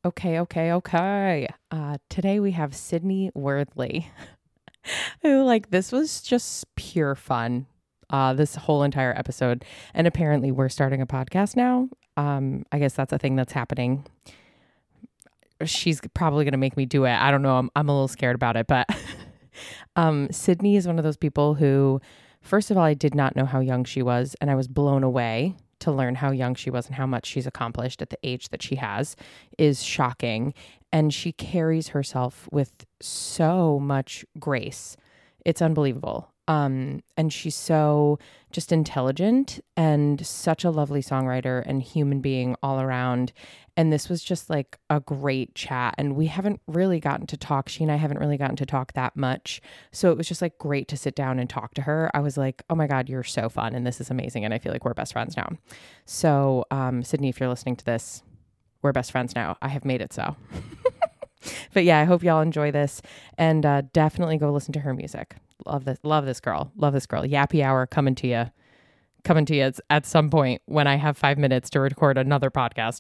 Okay. Today we have Sydney Worthley, who this was just pure fun. This whole entire episode, and apparently we're starting a podcast now. I guess that's a thing that's happening. She's probably gonna make me do it. I don't know. I'm a little scared about it, but Sydney is one of those people who, first of all, I did not know how young she was, and I was blown away to learn how young she was and how much she's accomplished at the age that she has is shocking. And she carries herself with so much grace. It's unbelievable. And she's so just intelligent and such a lovely songwriter and human being all around. And this was just a great chat. And we haven't really gotten to talk. She and I haven't really gotten to talk that much. So it was just great to sit down and talk to her. I was like, oh my God, you're so fun. And this is amazing. And I feel like we're best friends now. So, Sydney, if you're listening to this, we're best friends now. I have made it so. But yeah, I hope y'all enjoy this, and definitely go listen to her music. Love this girl. Yappy hour coming to you at some point when I have 5 minutes to record another podcast.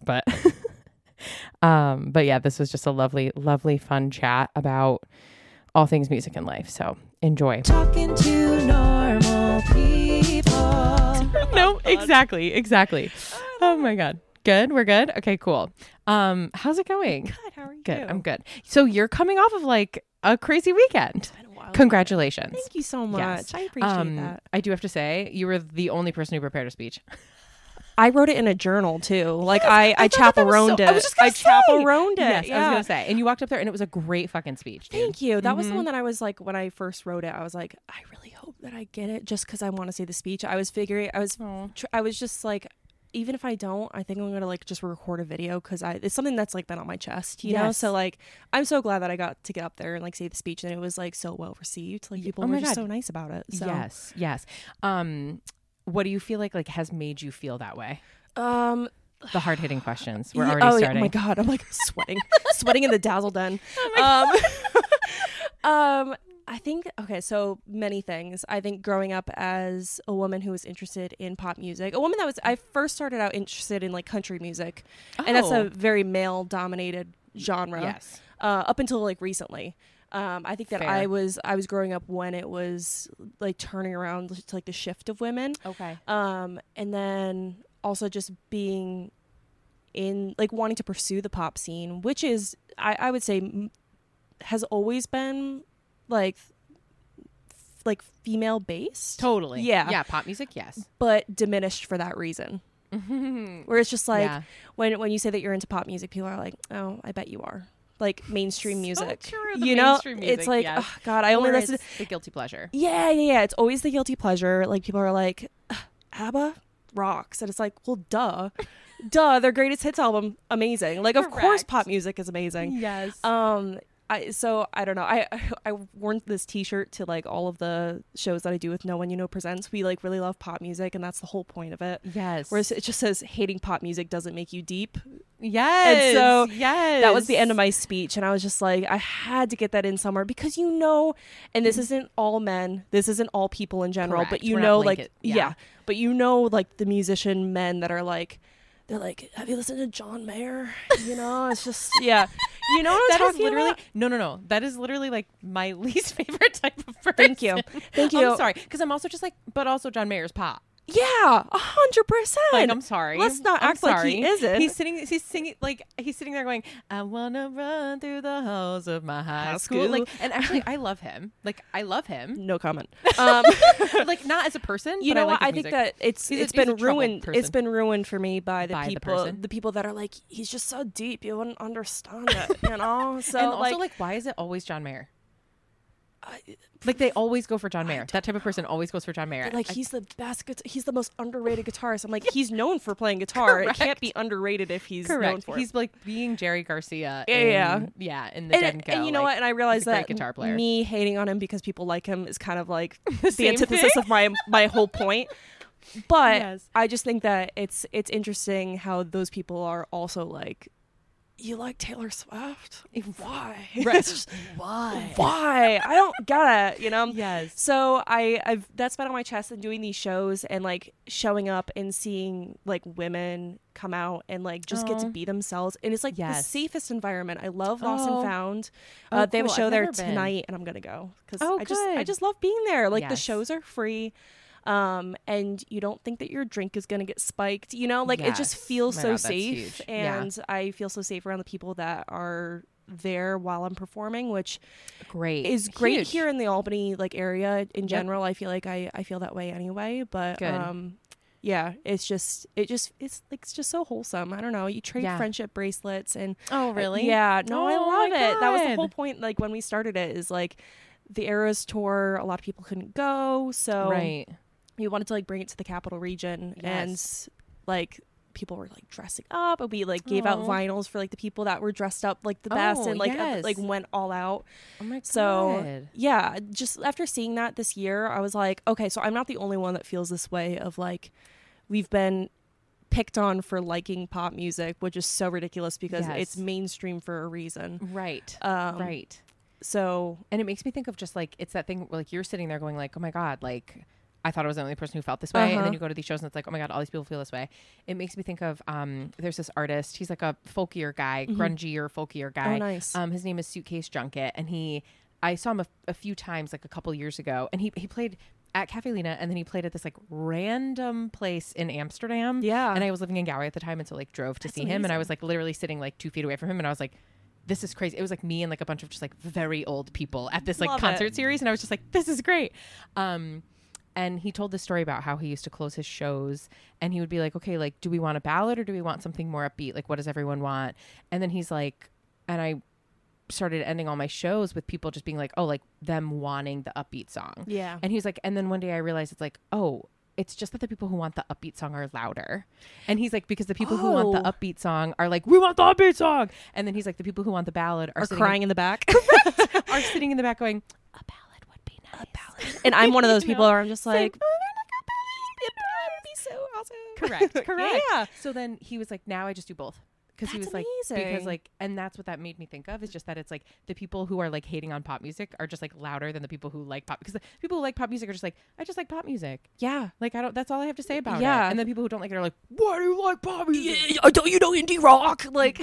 But yeah, this was just a lovely, lovely, fun chat about all things music and life. So enjoy. Talking to normal people. No, exactly. Oh my God. Good. We're good. Okay, cool. How's it going? Good. How are you? Good. I'm good. So you're coming off of a crazy weekend. It's been a while. Congratulations. Thank you so much. Yes. I appreciate that. I do have to say, you were the only person who prepared a speech. I wrote it in a journal too. I chaperoned it. I chaperoned it. Yes, yeah. I was gonna say. And you walked up there, and it was a great fucking speech. Dude. Thank you. That was the one that I was when I first wrote it. I was like, I really hope that I get it, just because I want to say the speech. I was figuring. I was just even if I don't, I think I'm gonna just record a video because it's something that's been on my chest, you know. So I'm so glad that I got to get up there and say the speech, and it was so well received. People were just so nice about it. So. Yes. What do you feel like has made you feel that way? The hard hitting questions. We're already starting. Oh my God, I'm sweating, sweating in the dazzle den. I think, so many things. I think growing up as a woman who was interested in pop music, I first started out interested in country music, and that's a very male dominated genre. Yes. Up until recently. I think that Fair. I was growing up when it was turning around to the shift of women. Okay. And then also just being in wanting to pursue the pop scene, which is I would say has always been female based. Totally. Yeah, pop music, yes, but diminished for that reason. Where it's just when you say that you're into pop music, people are like, oh, I bet you are. Mainstream music, so true, mainstream music, it's yes. oh God, I only listen to the guilty pleasure. Yeah, it's always the guilty pleasure. People are like, ABBA rocks, and it's well, duh, their greatest hits album, amazing. Of course pop music is amazing. Yes. I don't know. I worn this T-shirt to all of the shows that I do with No One You Know Presents. We really love pop music, and that's the whole point of it. Yes. Whereas it just says hating pop music doesn't make you deep. Yes. And so yes. that was the end of my speech, and I was just I had to get that in somewhere because and this isn't all men, this isn't all people in general, Correct. but but the musician men that are they're have you listened to John Mayer? It's just, yeah. You know what I'm talking about? No. That is literally my least favorite type of person. Thank you. I'm sorry. Because I'm also just but also John Mayer's pop. Yeah, 100%. I'm sorry. Let's not act like he isn't. He's sitting he's sitting there going, I wanna run through the halls of my high school. And actually I love him. I love him. No comment. Not as a person. You but know what? I think music. that it's he's been ruined. It's been ruined for me by the people that are he's just so deep, you wouldn't understand it, So and also why is it always John Mayer? They always go for John Mayer. That type of person always goes for John Mayer. He's the best. He's the most underrated guitarist. I'm he's known for playing guitar. Correct. It can't be underrated if he's known for it. He's being Jerry Garcia. Yeah. In the Dead and Co. And you know what? And I realized that guitar player. Me hating on him because people like him is kind of the antithesis of my whole point. But yes. I just think that it's interesting how those people are also you like Taylor Swift? Why? Right. Why? Why? I don't get it, you know? Yes. So I've that's been on my chest and doing these shows and like showing up and seeing like women come out and like just get to be themselves. And it's like the safest environment. I love Lost and Found. They have a show there tonight and I'm going to go because I just love being there. Like the shows are free. And you don't think that your drink is going to get spiked, you know, like it just feels so safe. And I feel so safe around the people that are there while I'm performing, which is great huge. Here in the Albany like area in general. I feel like I feel that way anyway, but yeah, it's just so wholesome. I don't know. You trade friendship bracelets and oh really? I love it. That was the whole point. Like when we started it is like the Eras tour, a lot of people couldn't go, so we wanted to like bring it to the Capital Region and like people were like dressing up and we like gave out vinyls for like the people that were dressed up like the best and like went all out. Oh my god. So yeah, just after seeing that this year, I was like, okay, so I'm not the only one that feels this way of like we've been picked on for liking pop music, which is so ridiculous because it's mainstream for a reason. Right. Right. So, and it makes me think of just like, it's that thing where like you're sitting there going like, oh my God, like I thought I was the only person who felt this way. And then you go to these shows and it's like, oh my God, all these people feel this way. It makes me think of, there's this artist, he's like a folkier guy, grungier, folkier guy. Oh, nice. His name is Suitcase Junket. And I saw him a few times, like a couple years ago, and he played at Cafe Lena, and then he played at this like random place in Amsterdam. Yeah. And I was living in Galway at the time. And so like drove to see him. And I was like literally sitting like 2 feet away from him. And I was like, this is crazy. It was like me and like a bunch of just like very old people at this like concert series. And I was just like, this is great. And he told this story about how he used to close his shows and he would be like, okay, like, do we want a ballad or do we want something more upbeat? Like, what does everyone want? And then he's like, and I started ending all my shows with people just being like, oh, like them wanting the upbeat song. Yeah. And he's like, and then one day I realized it's like, oh, it's just that the people who want the upbeat song are louder. And he's like, because the people who want the upbeat song are like, we want the upbeat song. And then he's like, the people who want the ballad are crying in the back. Correct. Are sitting in the back going, a ballad would be nice. A ballad. And I'm one of those people where I'm just like, it would be so awesome. Correct. Yeah. So then he was like, now I just do both. Because he was amazing. like, because like, and that's what that made me think of is just that it's like the people who are like hating on pop music are just like louder than the people who like pop, because the people who like pop music are just like, I just like pop music. Yeah. Like that's all I have to say about it. And the people who don't like it are like, why do you like pop music? Yeah, don't you know indie rock? Like,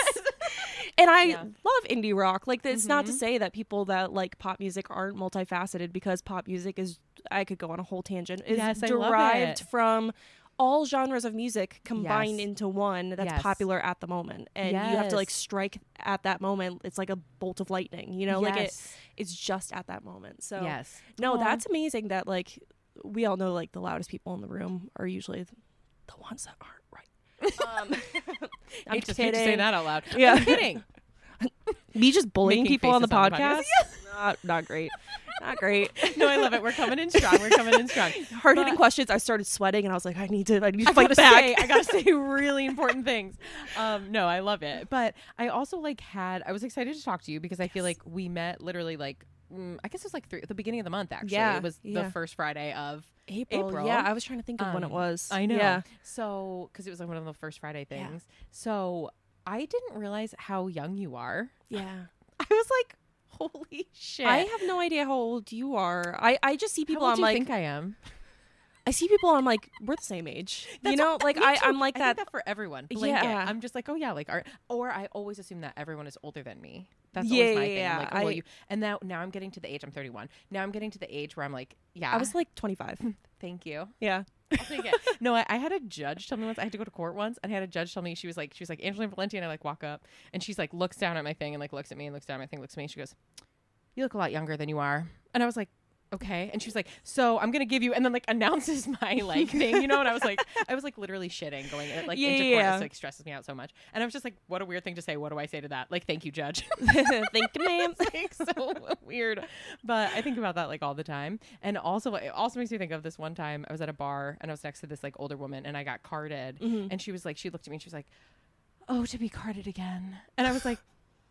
and I love indie rock. Like, it's not to say that people that like pop music aren't multifaceted, because pop music is, I could go on a whole tangent, is derived from all genres of music combined into one that's popular at the moment. And you have to like strike at that moment. It's like a bolt of lightning, you know, like it's just at that moment. So that's amazing that like we all know like the loudest people in the room are usually the ones that aren't right. I'm hate to say that out loud. Yeah. I'm kidding. Me just bullying people on the podcast. Not great. Not great. No, I love it. We're coming in strong. Hard-hitting questions. I started sweating and I was like, I need to fight back. I gotta say really important things. No, I love it. But I also like I was excited to talk to you because I feel like we met literally like, I guess it was like the beginning of the month, actually. It was the first Friday of April. Yeah, I was trying to think of when it was. I know. Yeah. So, because it was like one of the first Friday things. Yeah. So I didn't realize how young you are. Yeah. I was like, holy shit. I have no idea how old you are. I just see people, how old I'm do you like, think I am? I see people, I'm like, we're the same age. That's you know, like I'm like I that. think that for everyone. Blanket. Yeah. I'm just like, oh yeah, like or I always assume that everyone is older than me. That's always my thing. I'm like, oh, well, you. And now I'm getting to the age. I'm 31. Now I'm getting to the age where I'm like, yeah. I was like 25. Thank you. Yeah. I'll take it. No, I had a judge tell me once. I had to go to court once, and I had a judge tell me she was like Angelina Valenti, and I like walk up, and she's like looks down at my thing and like looks at me and looks down at my thing, looks at me, and she goes, "You look a lot younger than you are." And I was like, okay. And she was like, so I'm gonna give you, and then like announces my like thing, you know. And I was like literally shitting going like into court. It like stresses me out so much. And I was just like, what a weird thing to say. What do I say to that? Like, thank you, judge. Thank you, ma'am. Like so weird. But I think about that like all the time. And also it also makes me think of this one time I was at a bar and I was next to this like older woman and I got carded, and she was like, she looked at me and she was like, oh, to be carded again. And I was like,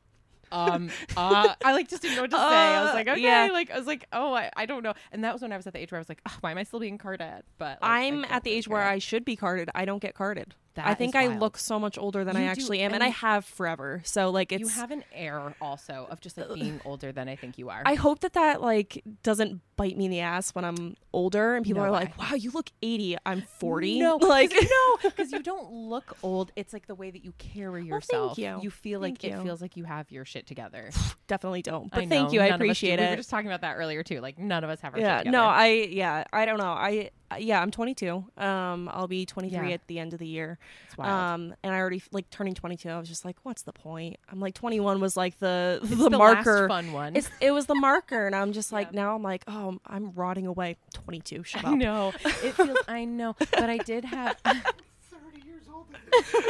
I like just didn't know what to say. I was like, okay, like I was like, oh, I don't know. And that was when I was at the age where I was like, oh, why am I still being carded? But like, I'm at the age where I should be carded. I don't get carded. I think I look so much older than I actually am, and I have forever. So like, you have an air also of just like being older than I think you are. I hope that like doesn't bite me in the ass when I'm older and people are like, wow, you look 80. I'm 40. No, like because you don't look old. It's like the way that you carry yourself. Thank you. You feel like it feels like you have your shit together. Definitely don't. But thank you. I appreciate it. We were just talking about that earlier too. Like none of us have our shit together. No, I don't know. I'm 22. I'll be 23 at the end of the year. It's wild. And I already like turning 22. I was just like, what's the point? I'm like 21 was like the last marker. fun one. It was the marker, and I'm just like now I'm like, oh, I'm rotting away. 22. Shut up. I know. It feels. I know. But I did have. I'm 30 years older.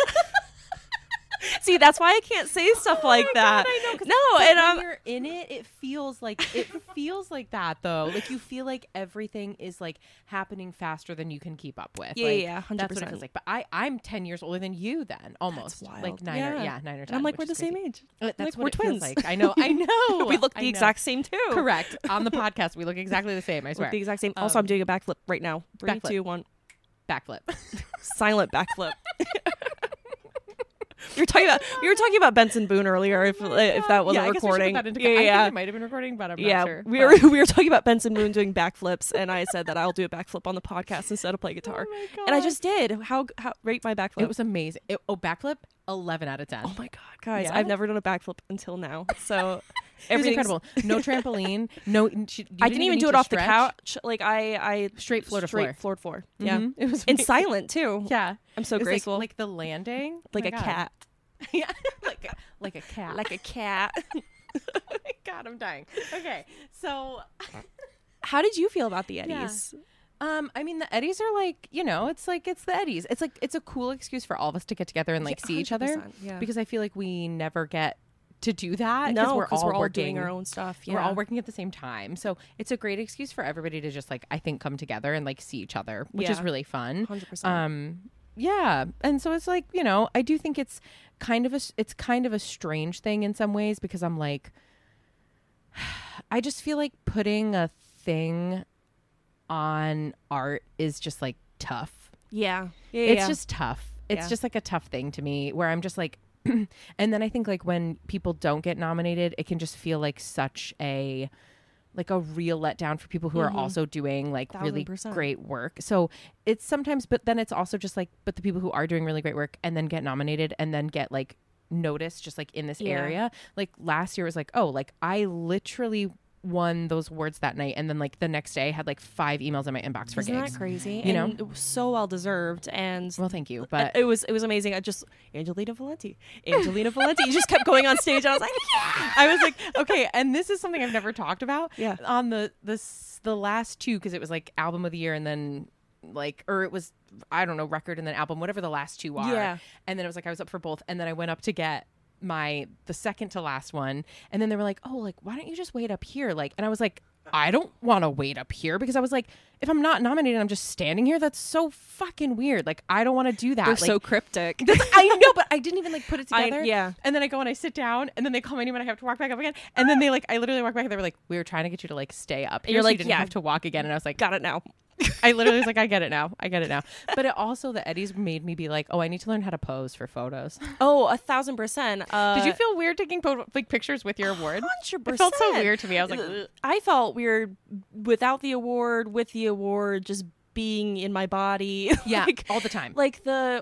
See, that's why I can't say stuff like that. God, I know, no, and when you're in it, it feels like that though. Like you feel like everything is like happening faster than you can keep up with. Yeah, like, 100%. That's what it feels like. But I'm 10 years older than you then, almost. That's wild. Like 9 or 10. And I'm like, we're the same age. That's like, what we're it twins. feels like. I know. We look the exact same too. Correct. On the podcast, we look exactly the same. I swear. Look the exact same. Also, I'm doing a backflip right now. 3, backflip. 2, 1. Backflip. Silent backflip. We were talking about Benson Boone earlier. If that wasn't recording, I think it might have been recording, but I'm not sure. We were talking about Benson Boone doing backflips, and I said that I'll do a backflip on the podcast instead of play guitar. Oh my God. And I just did. How rate my backflip? It was amazing. Backflip 11 out of 10. Oh my God, guys! Yeah? I've never done a backflip until now, so it was incredible. No trampoline. No, I didn't even do it off the couch. Like I straight floor to floor. Floor to floor. Yeah, Mm-hmm. It was and silent too. Yeah, I'm so graceful. Like the landing, like a cat. Yeah, like a cat. Like a cat. Oh my God, I'm dying. Okay, so how did you feel about the Eddies? Yeah. I mean, the Eddies are like, it's the Eddies. It's like it's a cool excuse for all of us to get together and like see each other. Yeah. Because I feel like we never get to do that. No, because we're all doing our own stuff. Yeah. We're all working at the same time, so it's a great excuse for everybody to just like I think come together and like see each other, which is really fun. 100%. Yeah, and so it's like I do think it's kind of a strange thing in some ways because I'm like, I just feel like putting a thing on art is just like tough. Yeah. It's just tough. It's just like a tough thing to me where I'm just like, and then I think like when people don't get nominated, it can just feel like such a real letdown for people who are also doing like 1000%. really great work. So it's sometimes, but then it's also just like, but the people who are doing really great work and then get nominated and then get like noticed just like in this area. Like last year was like, oh, like I literally won those awards that night, and then like the next day I had like 5 emails in my inbox for gigs. Isn't that crazy? And it was so well deserved. And well, thank you. But it was amazing. Angelina Valenti. You just kept going on stage. I was like, yeah. I was like, okay. And this is something I've never talked about. Yeah. On the last 2, because it was like album of the year and then like, or it was, I don't know, record and then album, whatever the last 2 are. Yeah. And then it was like I was up for both, and then I went up to get the second to last one, and then they were like, oh, like why don't you just wait up here, like, and I was like, I don't want to wait up here, because I was like, if I'm not nominated, I'm just standing here. That's so fucking weird. Like, I don't want to do that. They're like, so cryptic. I know, but I didn't even like put it together. Yeah. And then I go and I sit down, and then they call my name and I have to walk back up again. And then I literally walk back and they were like, we were trying to get you to like stay up here. You're like, you didn't have to walk again. And I was like, got it now. I literally was like, I get it now. But it also, the Eddies made me be like, oh, I need to learn how to pose for photos. Oh, 1,000%. Did you feel weird taking pictures with your award? 100%. It felt so weird to me. I was like, ugh. I felt weird without the award, with the award, just being in my body. Yeah, like, all the time. Like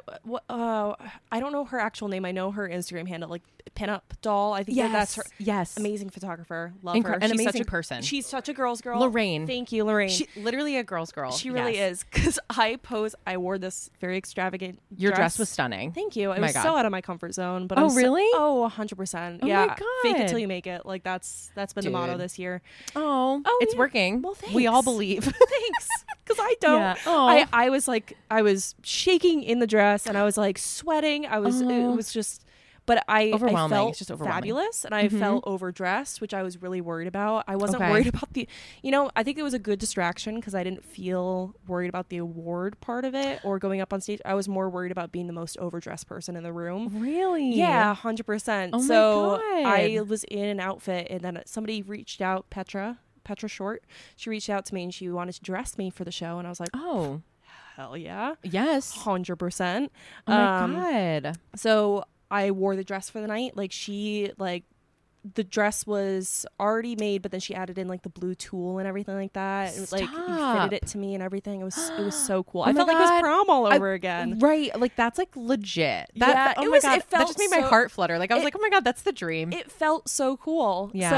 I don't know her actual name. I know her Instagram handle, like Pinup Doll. I think that's her. Yes. Amazing photographer. Love her. An amazing person. She's such a girl's girl. Lorraine. Thank you, Lorraine. She literally a girl's girl. She really is. Because I wore this very extravagant Your dress was stunning. Thank you. It my was God. so out of my comfort zone. But really? 100%. Oh yeah. my God. Fake it till you make it. Like that's been the motto this year. Oh, it's working. Well, thanks. We all believe. Thanks. Because I don't. Yeah. Oh. I was shaking in the dress, and I was like sweating. It was just, but I felt it's just overwhelming. fabulous, and I felt overdressed, which I was really worried about. I wasn't worried about I think it was a good distraction because I didn't feel worried about the award part of it or going up on stage. I was more worried about being the most overdressed person in the room. Really? Yeah, 100%. Oh my so God. I was in an outfit, and then somebody reached out, Petra Short. She reached out to me and she wanted to dress me for the show, and I was like, oh, hell yeah. Yes. 100%. Oh my God. So I wore the dress for the night. Like the dress was already made, but then she added in like the blue tulle and everything like that. And, like fitted it to me and everything. It was so cool. I felt like it was prom all over again. Right. Like that's like legit. That, Yeah, oh it my was- God. it felt That just made my so- heart flutter. Like I was like, oh my God, that's the dream. It felt so cool. Yeah.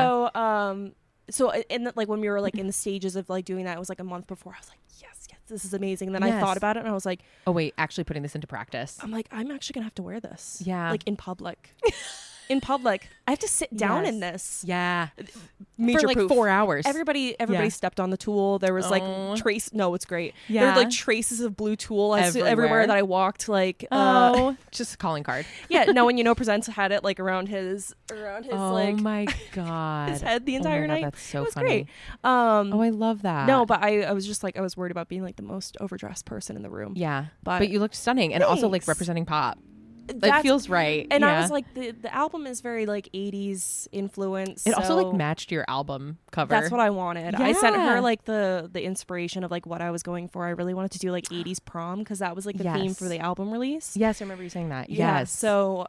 So and like when we were like in the stages of like doing that, it was like a month before. I was like, yes, this is amazing. And then I Yes. thought about it and I was like, Oh wait, actually putting this into practice. I'm actually gonna have to wear this. Yeah. Like in public. In public, I have to sit down Yes. in this. Yeah. Major For like proof. 4 hours. Everybody Yeah. stepped on the tulle. There was Oh. like no, it's great. Yeah. There were like traces of blue tulle everywhere Everywhere. that I walked. Like, just a calling card. yeah, no one Presents had it like around his Oh like my God. his head the Oh my entire God, night. That's so It was funny. great. Oh, I love that. No, but I was just like I was worried about being like the most overdressed person in the room. Yeah. But- But you looked stunning and also like Thanks. representing pop. That That's- feels right. And I Yeah. was like, the album is very like 80s influence. It also so like matched your album cover. That's what I wanted. I sent Yeah. her like the inspiration of like what I was going for. I really wanted to do like 80s prom because that was like the theme Yes. for the album release. Yes, I remember you saying that. Yeah. Yes. So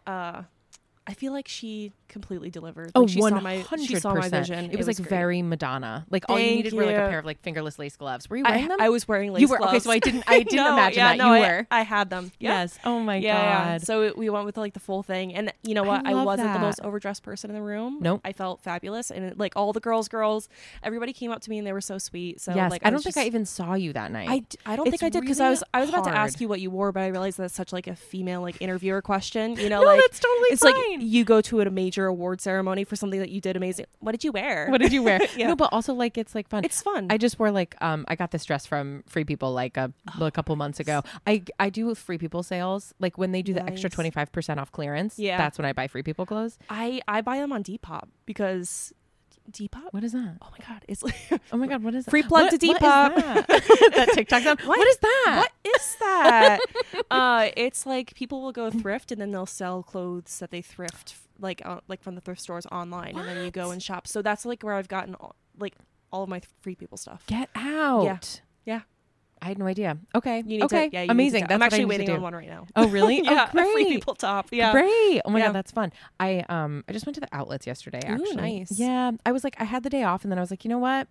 I feel like she completely delivered. Oh, Like, she 100%. saw my vision. It was like great. very Madonna. Like all you Thank needed were like a you. pair of like fingerless lace gloves. Were you wearing them? I was wearing lace You were gloves. okay. So I didn't No, imagine yeah, that no, you were. I had them. Yeah. Yes. Oh my Yeah. God. So we went with like the full thing, and you know what? I love wasn't the that. most overdressed person in the room. Nope. I felt fabulous, and like all the girls, everybody came up to me and they were so sweet. So yes. like I don't was think just- I even saw you that night. I don't think It's I did because really I was about to ask hard. you what you wore, but I realized that's such like a female like interviewer question. You know, No, like that's totally it's fine. like you go to a major award ceremony for something that you did amazing. What did you wear? What did you wear? Yeah. No, but also like it's like fun. It's fun. I just wore like I got this dress from Free People like a couple months ago. I do Free People sales like when they do the extra Nice. 25% off clearance. Yeah. That's when I buy Free People clothes. I buy them on Depop because Depop. What is that? Oh my god, it's like Oh my God, what is that? Free plug What- to what is Depop. that? That TikTok sound. What is that? What is that? It's like people will go thrift and then they'll sell clothes that they thrift like from the thrift stores online, and then you go and shop. So that's like where I've gotten all of my Free People stuff. Get out. Yeah. I had no idea. Okay. You need okay. to, yeah, you amazing. Need to, That's I'm what I actually need to waiting do. on one right now. Oh really? Yeah, Oh, great. a Free People top. Yeah. Great. Oh my Yeah. God, that's fun. I just went to the outlets yesterday actually. nice. Yeah. I was like I had the day off and then I was like, you know what?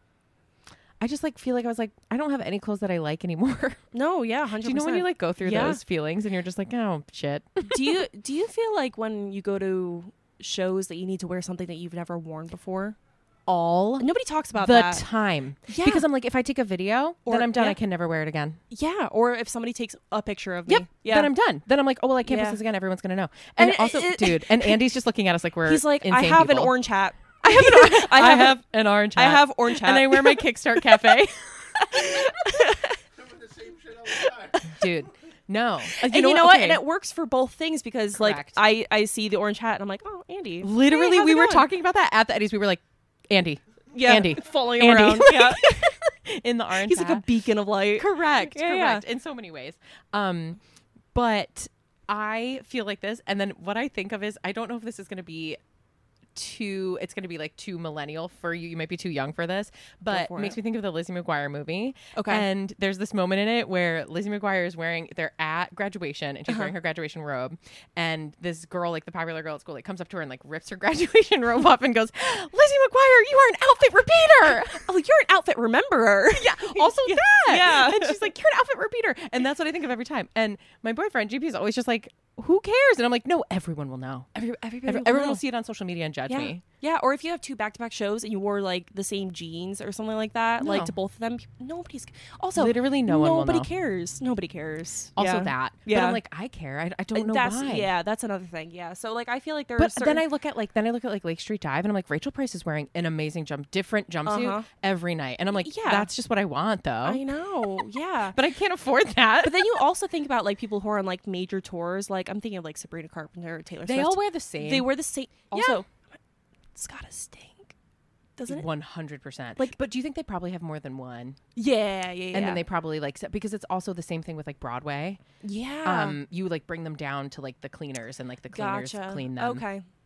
I just like feel like I was like I don't have any clothes that I like anymore. No, yeah, 100%. Do you know when you like go through Yeah. those feelings and you're just like, oh shit. do you feel like when you go to shows that you need to wear something that you've never worn before? All Nobody talks about the that. time. Yeah. Because I'm like, if I take a video, Or- then I'm done. yeah. I can never wear it again. Yeah, or if somebody takes a picture of me. Yep. Yeah. Then I'm done. Then I'm like, oh well, I can't post Yeah. this again. Everyone's gonna know. And And also, dude, and Andy's just looking at us like we're He's like, I insane have people. an orange hat. I have an orange I hat. have orange hat. and I wear my Kickstart Cafe. Doing the same shit all the time. Dude, no. And you know what? Okay. And it works for both things because Correct. like I see the orange hat and I'm like, oh, Andy. Literally, Hey, how's we it were going? talking about that at the Eddie's. We were like, Andy. Yeah, Andy. following Andy. around. Yeah. In the orange He's hat. like a beacon of light. Correct. Yeah, correct. In so many ways. But I feel like this. And then what I think of is, I don't know if this is going to be it's going to be like too millennial for you. You might be too young for this, but it for makes it. me think of the Lizzie McGuire movie. Okay. And there's this moment in it where Lizzie McGuire is they're at graduation and she's wearing her graduation robe. And this girl, like the popular girl at school, like comes up to her and like rips her graduation robe off and goes, Lizzie McGuire, you are an outfit repeater. Oh, you're an outfit rememberer. Yeah. Also that. Yeah. And she's like, you're an outfit repeater. And that's what I think of every time. And my boyfriend, GP, is always just like, who cares? And I'm like, no, everyone will know. Everyone will see it on social media and judge Yeah. me. Yeah, or if you have two back-to-back shows and you wore like the same jeans or something like that, like No. to both of them, nobody's also Literally no one will nobody know. cares. Nobody cares. Also yeah. that. But Yeah. I'm like, I care. I don't know that's why. yeah, that's another thing. Yeah, so like I feel like there are But certain then I look at like Lake Street Dive and I'm like, Rachel Price is wearing an amazing different jumpsuit Uh-huh. every night. And I'm like, Yeah. that's just what I want though. I know. Yeah. But I can't afford that. But then you also think about like people who are on like major tours. Like I'm thinking of like Sabrina Carpenter, Taylor they Swift. all wear the same. They wear the same. Also, it's gotta stink, doesn't it? 100%. Like- but do you think they probably have more than one? Yeah. And then they probably like because it's also the same thing with like Broadway. yeah. You like bring them down to like the cleaners and like the cleaners Gotcha. clean them. Okay.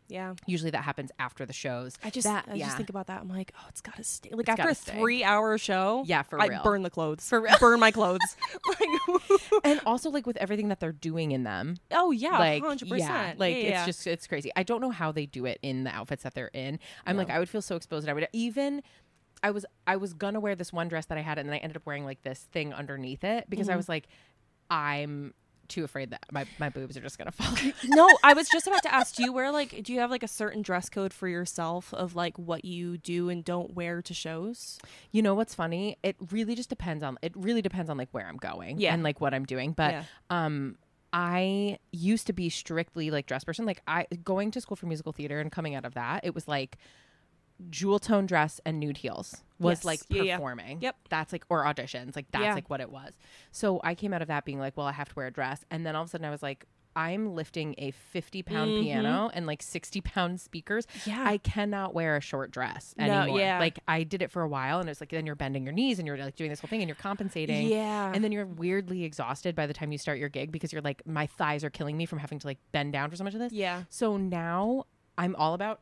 Yeah. Usually that happens after the shows. I just think about that. I'm like, oh, it's gotta stay. Like It's after a gotta stay. 3-hour show, Yeah, for I real. burn the clothes. For real. Burn my clothes. Like, And also like with everything that they're doing in them. oh yeah, Like 100%. yeah, like it's crazy. I don't know how they do it in the outfits that they're in. I'm like, I would feel so exposed, and I would even I was gonna wear this one dress that I had, and then I ended up wearing like this thing underneath it because I was like, I'm too afraid that my boobs are just gonna fall. No, I was just about to ask, do you have like a certain dress code for yourself of like what you do and don't wear to shows? You know what's funny? It really depends on like where I'm going and like what I'm doing. But I used to be strictly like dress person. Like going to school for musical theater and coming out of that, it was like jewel tone dress and nude heels was like performing. Yep. That's like, or auditions. Like that's like what it was. So I came out of that being like, well, I have to wear a dress. And then all of a sudden I was like, I'm lifting a 50-pound piano and like 60-pound speakers. Yeah. I cannot wear a short dress anymore. yeah. Like I did it for a while, and it's like then you're bending your knees and you're like doing this whole thing and you're compensating. Yeah. And then you're weirdly exhausted by the time you start your gig because you're like, my thighs are killing me from having to like bend down for so much of this. Yeah. So now I'm all about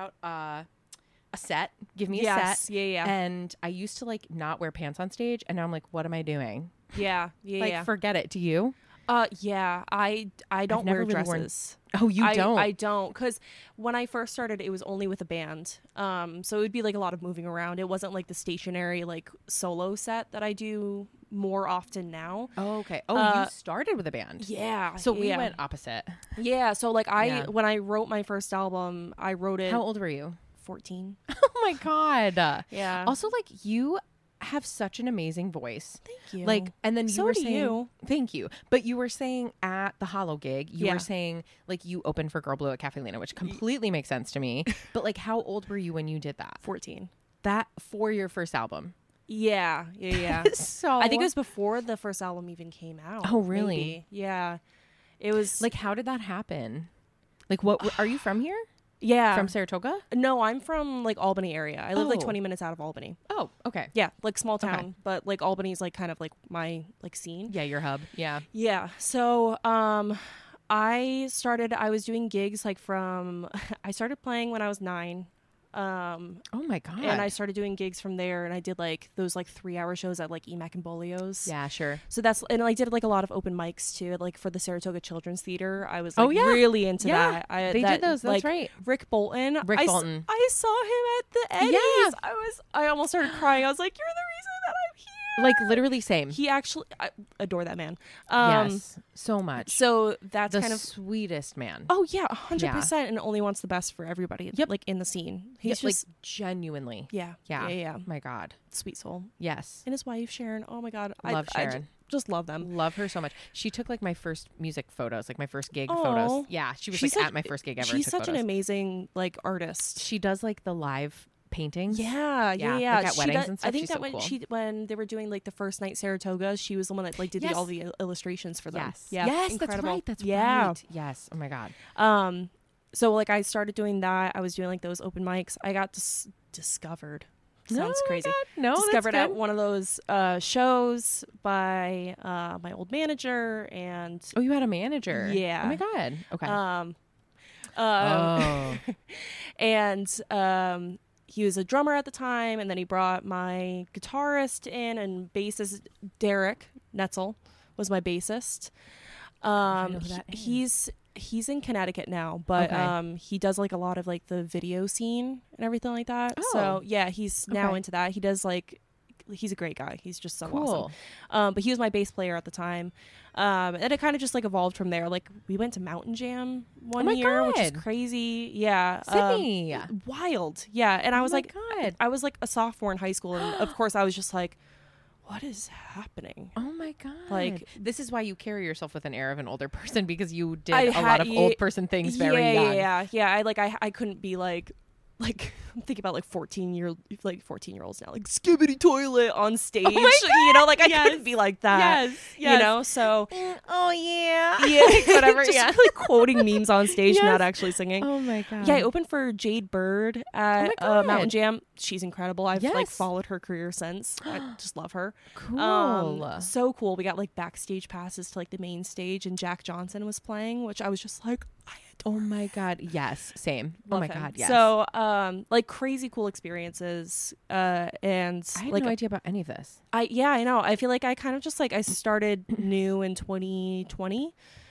a set. Give me a set. Yeah. And I used to like not wear pants on stage, and now I'm like, what am I doing? Yeah. Like forget it. Do you? Yeah. I don't never wear really worn- dresses. Oh, you don't? I don't, because when I first started, it was only with a band. So it would be like a lot of moving around. It wasn't like the stationary like solo set that I do more often now. Oh, okay. Oh, you started with a band. Yeah. So we went opposite. Yeah. So like when I wrote my first album, I wrote it. How old were you? 14. Oh my God. Yeah. Also, like you have such an amazing voice. Thank you. Like, and then you So were do saying, you. thank you. But you were saying at the Hollow gig, you Yeah. were saying like you opened for Girl Blue at Cafe Lena, which completely makes sense to me. But like, how old were you when you did that? 14. That for your first album? Yeah. So I think it was before the first album even came out. Oh, really? Maybe. Yeah. It was like, how did that happen? Like, what are you from here? Yeah. From Saratoga? No, I'm from like Albany area. I live like Oh. 20 minutes out of Albany. Oh, okay. Yeah, like small town, Okay. but like Albany's like kind of like my like scene. Yeah, your hub. Yeah. Yeah. So, I was doing gigs like I started playing when I was 9. Oh my God. And I started doing gigs from there, and I did like those like 3-hour shows at like EMAC and Bolio's. Yeah, sure. So and I did like a lot of open mics too, like for the Saratoga Children's Theater. I was Oh, like yeah. really into Yeah. that. They did those. That's like, right. Rick Bolton. Rick I Bolton. I saw him at the Eddies. Yeah. I almost started crying. I was like, you're the reason that I'm here. Like literally same. He actually, I adore that man. Yes, so much. So that's the kind of. sweetest man. Oh yeah, 100%, and only wants the best for everybody. Yep. Like in the scene, he's Yeah, just like genuinely. yeah. My God. Sweet soul. Yes. And his wife Sharon. Oh my God, Love I Sharon. just love them. Love her so much. She took like my first music photos, like my first gig Aw. photos. Yeah, she was She's like such- at my first gig ever. She's and took such an photos. amazing like artist. She does like the live paintings. Yeah. Like, at She weddings does- and stuff. I think She's that so when cool. when they were doing like the first night Saratoga, she was the one that like did Yes. all the illustrations for them. Yes. Yeah. Yes, Incredible. that's right. That's yeah. right. Yes. Oh my God. So like I started doing that. I was doing like those open mics. I got discovered. Sounds Oh my crazy. God. No, Discovered that's at good. one of those shows by my old manager, and Oh, you had a manager. Yeah. Oh my God. Okay. oh. oh. And he was a drummer at the time, and then he brought my guitarist in, and bassist Derek Netzel was my bassist. know who that is. He's in Connecticut now, but Okay. he does like a lot of like the video scene and everything like that. So Oh. yeah, he's now Okay. into that. He does like he's a great guy. He's just so Cool. awesome. But he was my bass player at the time. And it kind of just like evolved from there. Like we went to Mountain Jam one my year, which is God. crazy. Yeah. Sydney. Wild. Yeah. And I was Oh my like, God. I was like a sophomore in high school. And of course I was just like, what is happening? Oh my God. Like- this is why you carry yourself with an air of an older person, because you did I a had- lot of yeah, old person things very young. Yeah. I couldn't be like I'm thinking about like 14-year-olds now, like skibbity toilet on stage. my You know, like I Yes. couldn't be like that. Yes. You know, so Oh yeah. yeah, Whatever, just yeah. like quoting memes on stage, Yes. not actually singing. Oh my God. Yeah, I opened for Jade Bird at God. Mountain Jam. She's incredible. I've like Yes. followed her career since. I just love her. Cool. So cool. We got like backstage passes to like the main stage, and Jack Johnson was playing, which I was just like, I Oh my God. Yes. Same. Love oh my him. God. Yes. So, like crazy cool experiences. And I had like no idea about any of this. I know. I feel like I kind of just like I started new in 2020.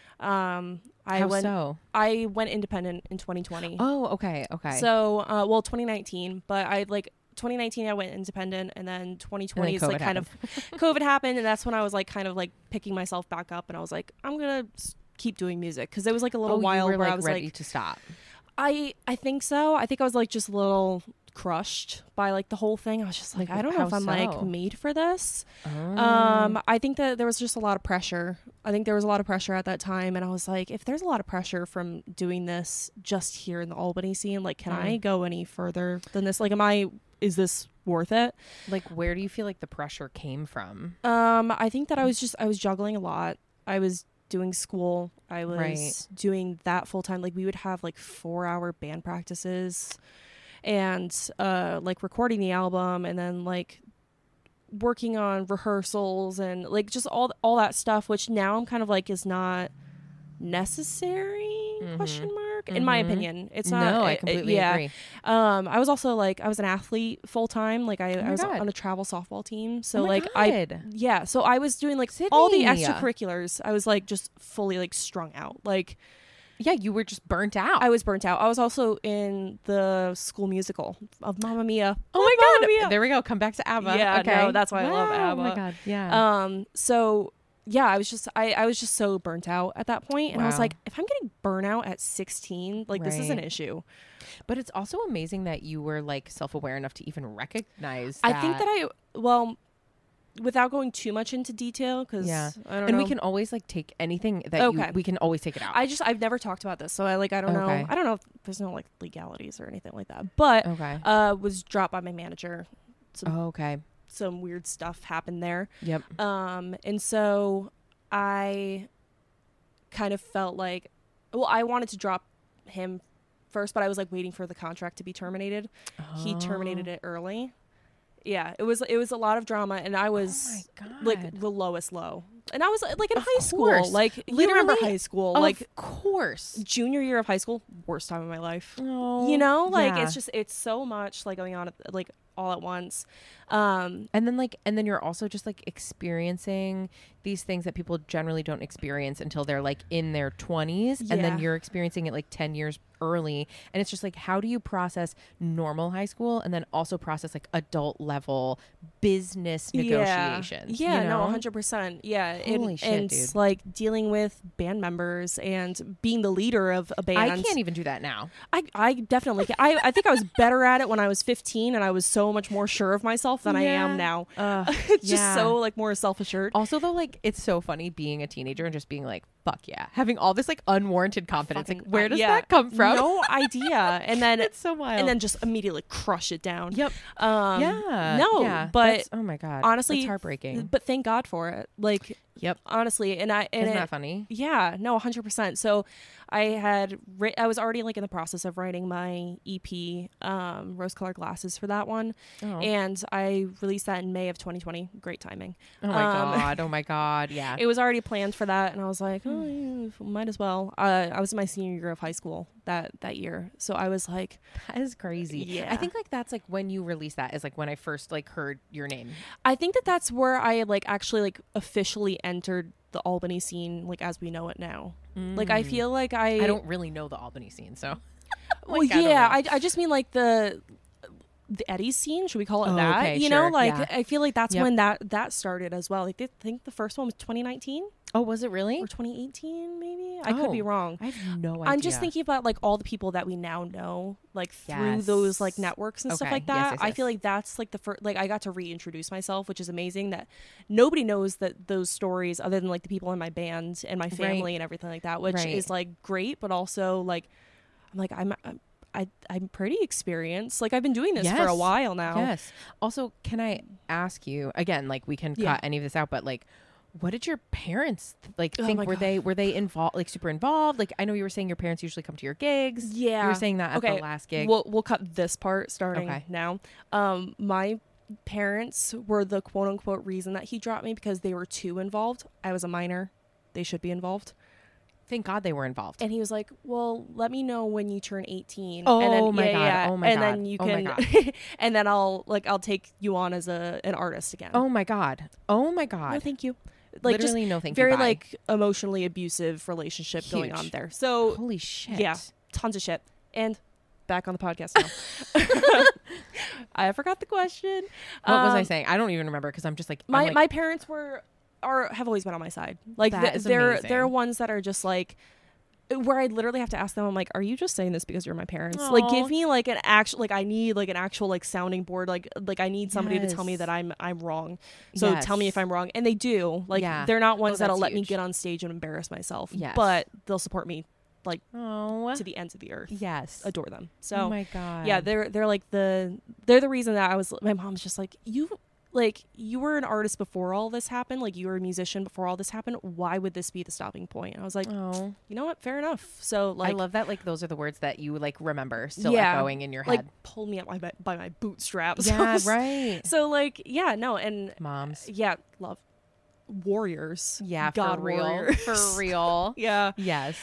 How so? I went independent in 2020. Oh, okay. Okay. So, 2019, but I like 2019 I went independent, and then 2020 is like kind of COVID happened, and that's when I was like kind of like picking myself back up, and I was like, I'm gonna keep doing music, because there was like a little while you were, where like, I was ready like to stop. I think so. I think I was like just a little crushed by like the whole thing. I was just like, I don't know how if I'm like so? made for this. Oh. I think that there was just a lot of pressure. I think there was a lot of pressure at that time, and I was like, if there's a lot of pressure from doing this just here in the Albany scene, like, can I go any further than this? Like, is this worth it? Like, where do you feel like the pressure came from? I think that I was juggling a lot. I was doing school. I was doing that full time. Like, we would have like 4-hour band practices, and like recording the album, and then like working on rehearsals, and like just all that stuff, which now I'm kind of like is not necessary, question mark, in my opinion. It's not. No, I completely agree. I was also like, I was an athlete full time. Like I was God. on a travel softball team. So Oh my like God. so I was doing like all the Sydney. extracurriculars. I was like just fully like strung out. Like, Yeah, you were just burnt out. I was burnt out. I was also in the school musical of Mamma Mia. Oh my Mamma God. Mia. There we go. Come back to ABBA. Yeah, okay. no, that's why I love ABBA. Oh my God. Yeah. So yeah, I was just so burnt out at that point, and I was Wow. like, if I'm getting burnout at 16, like this is an Right. issue. But it's also amazing that you were like self-aware enough to even recognize I think that without going too much into detail, because Yeah. I don't and know. we can always like take anything that Okay. we can always take it out. I've never talked about this, so I don't know. Okay. I don't know if there's no like legalities or anything like that. But Okay. was dropped by my manager. Okay. Some weird stuff happened there. Yep. And so I kind of felt like, well, I wanted to drop him first, but I was like waiting for the contract to be terminated. He terminated it early. Yeah, it was a lot of drama, and I was Oh my God. like the lowest low. And I was like in Of high school. course. Like, you remember Literally, high school, Of like course. junior year of high school, worst time of my life. Oh, You know, like yeah. it's so much like going on like all at once. And then you're also just like experiencing these things that people generally don't experience until they're like in their 20s, and then Yeah. you're experiencing it like 10 years early, and it's just like, how do you process normal high school and then also process like adult level business negotiations? Yeah, you no, know? 100%. Yeah, Holy shit, and dude. like dealing with band members and being the leader of a band. I can't even do that now. I definitely can. I think I was better at it when I was 15, and I was so much more sure of myself than I am now. It's just so like more self-assured. Also, though, like, it's so funny being a teenager and just being like, fuck yeah, having all this like unwarranted confidence. Like, where does that come from? No idea. And then It's so wild. and then just immediately crush it down. Yep. No, yeah, but that's- oh my God, honestly, it's heartbreaking. But thank God for it. Like, Yep. honestly, and Isn't that funny? Yeah, no, 100%. So I was already like in the process of writing my EP, Rose Colored Glasses, for that one. Oh. And I released that in May of 2020. Great timing. Oh my God. Oh my God. Yeah. It was already planned for that, and I was like, oh, yeah, might as well. I was in my senior year of high school that year. So I was like, That is crazy. Yeah. I think like that's like when you release that is like when I first like heard your name. I think that's where I like actually like officially entered the Albany scene, like as we know it now. Like, I feel like I don't really know the Albany scene, so. well, Like, I don't yeah, know. I just mean like the Eddie scene, should we call it Oh, that? okay, you know, sure, like yeah. I feel like that's Yep. when that started as well. Like, I think the first one was 2019 Oh, was it really? or 2018, maybe. I could be Oh, wrong. I have no idea. I'm just thinking about like all the people that we now know, like through those like Yes. networks and stuff Okay. like Yes, that. yes, I yes. feel like that's like the first, like I got to reintroduce myself, which is amazing. That nobody knows that those stories other than like the people in my band and my family and everything like that, which Right. is like great, but also like I'm pretty experienced. Like, I've been doing this for a Yes. while now. Yes. Also, can I ask you again? Like, we can Yeah. cut any of this out, but like, what did your parents like Oh think? my Were God. they involved? Like, super involved? Like, I know you were saying your parents usually come to your gigs. Yeah. You were saying that at Okay. the last gig. We'll cut this part starting Okay. now. My parents were the quote unquote reason that he dropped me because they were too involved. I was a minor. They should be involved. Thank God they were involved. And he was like, well, let me know when you turn 18. Oh and then, my God. Oh my and God. then you Oh my can, God. and then I'll take you on as an artist again. Oh my God. Oh my God. No, thank you. Like, Literally just no thank very you. Bye. like emotionally abusive relationship going Huge. on there. So Holy shit. yeah, tons of shit. And back on the podcast now. I forgot the question. What was I saying? I don't even remember because I'm just like My parents have always been on my side. Like That is they're amazing. ones that are just like, where I literally have to ask them, I'm like, are you just saying this because you're my parents? Like, give me like an actual, like, I need like an actual like sounding board. Like I need somebody to tell me that I'm wrong. So tell me if I'm wrong. And they do. Like, they're not ones that'll let me get on stage and embarrass myself. Yes. But they'll support me like Oh. to the ends of the earth. Yes. Adore them. So Oh my God. yeah, they're like they're the reason that my mom's just like, you were an artist before all this happened. Like, you were a musician before all this happened. Why would this be the stopping point? And I was like, Oh. you know what? Fair enough. So like, I love that. Like, those are the words that you like remember still Yeah, echoing in your like, head. pull me up by my bootstraps. Yeah. Right. So like, yeah, no. And Moms. yeah, love warriors. Yeah. God for real. warriors. For real. Yeah. Yes.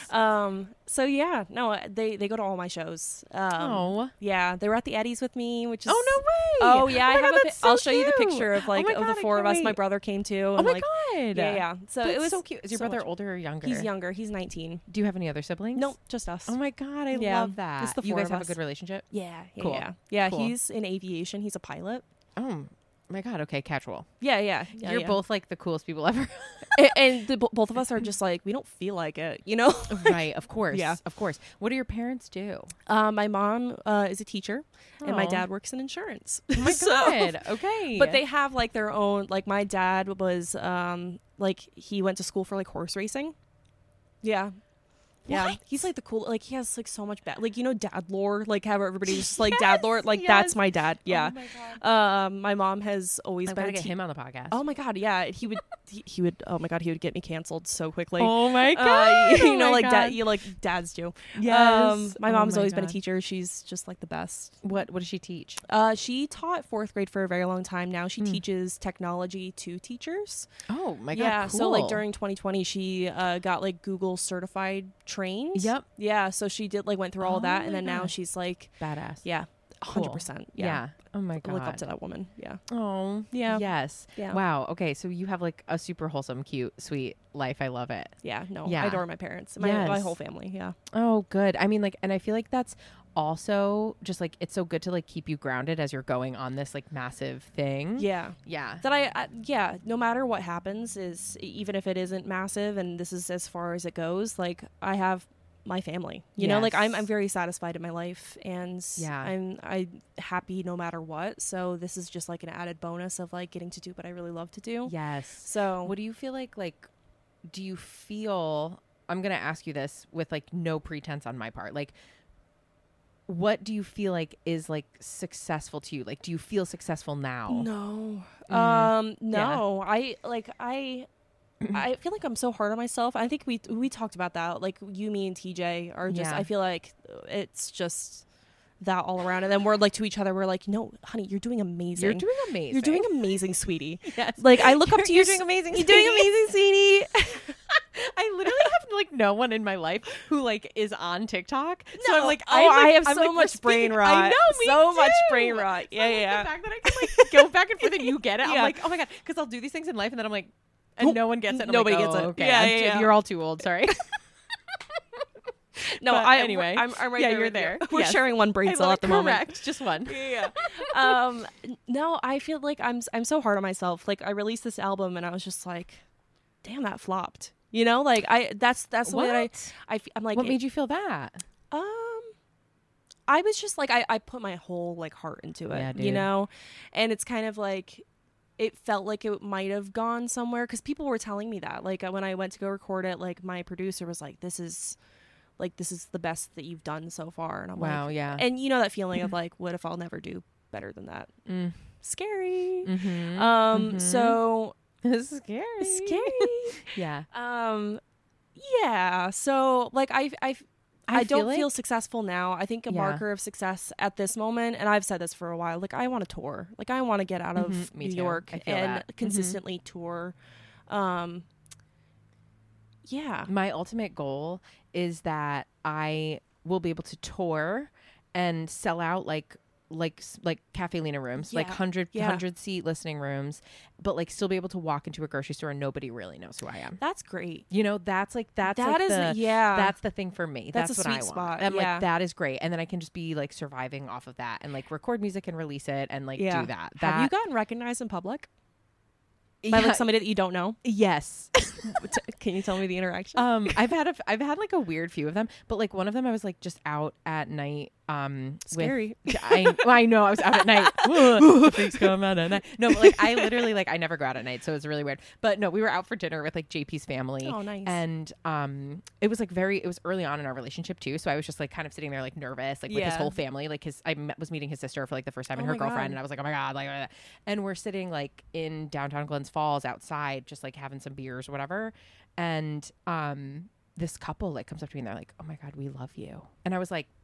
So yeah, no, they go to all my shows. Oh. Yeah, they were at the Eddies with me, which is Oh no way. Oh yeah, Oh I my have God, a that's so I'll show you the cute. picture of like Oh my of God, the I four of can't us. My wait. brother came too. Oh And my like, God. yeah. So That's it was so cute. Is your so brother much- older or younger? He's younger. He's 19. Do you have any other siblings? Nope, just us. Oh my God, I Yeah, love that. just the You four guys of have us. a good relationship? Yeah, Cool. yeah. Cool. He's in aviation. He's a pilot. Oh my God. Okay, casual. Yeah. You're both like the coolest people ever. and both of us are just like, we don't feel like it, you know? Right, of course. Yeah. Of course. What do your parents do? My mom is a teacher, and my Oh. dad works in insurance. Oh my So- God. Okay. But they have like their own, like my dad was like he went to school for like horse racing. Yeah. Yeah, What? he's like the cool, like he has like so much like, you know, dad lore, like how everybody's just like dad lore, like that's yes. my dad. Yeah. Oh my God. My mom has always I've been got a to get him on the podcast. Oh my God, yeah, he would he would, oh my God, he would get me canceled so quickly. Oh my God. You know, Oh my like God. like dads do. Yes. My Oh mom's my always been a God. teacher. She's just like the best. What does she teach? She taught 4th grade for a very long time. Now she Hmm. teaches technology to teachers. Oh my God. Yeah, cool. so like during 2020, she got like Google certified trained. Yep. Yeah, so she did like went through all Oh that, my and then now gosh. she's like, Badass. yeah, Cool. 100%. Yeah. Yeah. Oh my I God. look up to that woman. Yeah. Oh. Yeah. Yes. Yeah. Wow. Okay. So you have like a super wholesome, cute, sweet life. I love it. Yeah. No, Yeah. I adore my parents. My Yes. whole family. Yeah. Oh, good. I mean, like, and I feel like that's also just like, it's so good to like keep you grounded as you're going on this like massive thing. Yeah. Yeah. That yeah, no matter what happens, is even if it isn't massive and this is as far as it goes, like I have my family, you know, like I'm Yes. very satisfied in my life, and Yeah. I'm happy no matter what. So this is just like an added bonus of like getting to do what I really love to do. Yes. So What do you feel like, do you feel, I'm going to ask you this with like no pretense on my part. Like, what do you feel like is like successful to you? Like, do you feel successful now? no, Mm. no, I feel like I'm so hard on myself. I think we talked about that. Like you, me, and TJ are just. Yeah. I feel like it's just that all around, and then we're like to each other. We're like, no, honey, you're doing amazing. You're doing amazing. You're doing amazing, sweetie. Yes. Like I look up to you. You're doing amazing. You're doing amazing, sweetie. I literally have like no one in my life who like is on TikTok. So No. I'm like, I have I'm, so like, much brain respecting- rot. I know, me So much too. brain rot. So, Yeah, like, yeah. The fact that I can like go back and forth and you get it, I'm Yeah. like, oh my God, because I'll do these things in life and then I'm like, and no one gets it. And I'm Nobody like, gets it. Okay, Yeah, I'm yeah, too- yeah. You're all too old. Sorry. No, But anyway. I'm right Yeah, there. you're with you. there. We're Yes. sharing one brain I cell love at the it. moment. Correct. Just one. Yeah. No, I feel like I'm so hard on myself. Like I released this album and I was just like, damn, that flopped. You know, like that's the way that I'm like, What made you feel that? I was just like, I put my whole like heart into it, Yeah, you dude. know, and it's kind of like, it felt like it might have gone somewhere because people were telling me that, like when I went to go record it, like my producer was like, this is the best that you've done so far. And I'm Wow. like, Yeah. and you know, that feeling of like, what if I'll never do better than that? Mm. Scary. Mhm. So This is scary. scary. Yeah. Yeah. So like I feel don't like- feel successful now. I think a Yeah. marker of success at this moment, and I've said this for a while, like I want to tour. Like I want to get out of Mhm, me New too. York I feel and that. Mhm. consistently tour. Yeah. My ultimate goal is that I will be able to tour and sell out like Cafe Lena rooms, like Yeah. 100 seat listening rooms, but like still be able to walk into a grocery store and nobody really knows who I am. That's great. You know, that's like That like is that's the thing for me. That's That's a what I sweet want. spot. I'm Yeah. like, that is great. And then I can just be like surviving off of that and like record music and release it and like do that. Have you gotten recognized in public by Yeah, like somebody that you don't know? yes. Can you tell me the interaction? I've had like a weird few of them, but like one of them I was like just out at night Scary. I know I was out at night. The freaks come out at night. No, but like I literally like I never go out at night, so it's really weird. But no, we were out for dinner with like JP's family. Oh, nice. And it was like it was early on in our relationship too, so I was just like kind of sitting there like nervous, like with his Yeah. whole family. Like was meeting his sister for like the first time and Oh her my girlfriend, God. and I was like, oh my God, like, and we're sitting like in downtown Glens Falls outside, just like having some beers or whatever, and this couple like comes up to me and they're like, oh my God, we love you, and I was like,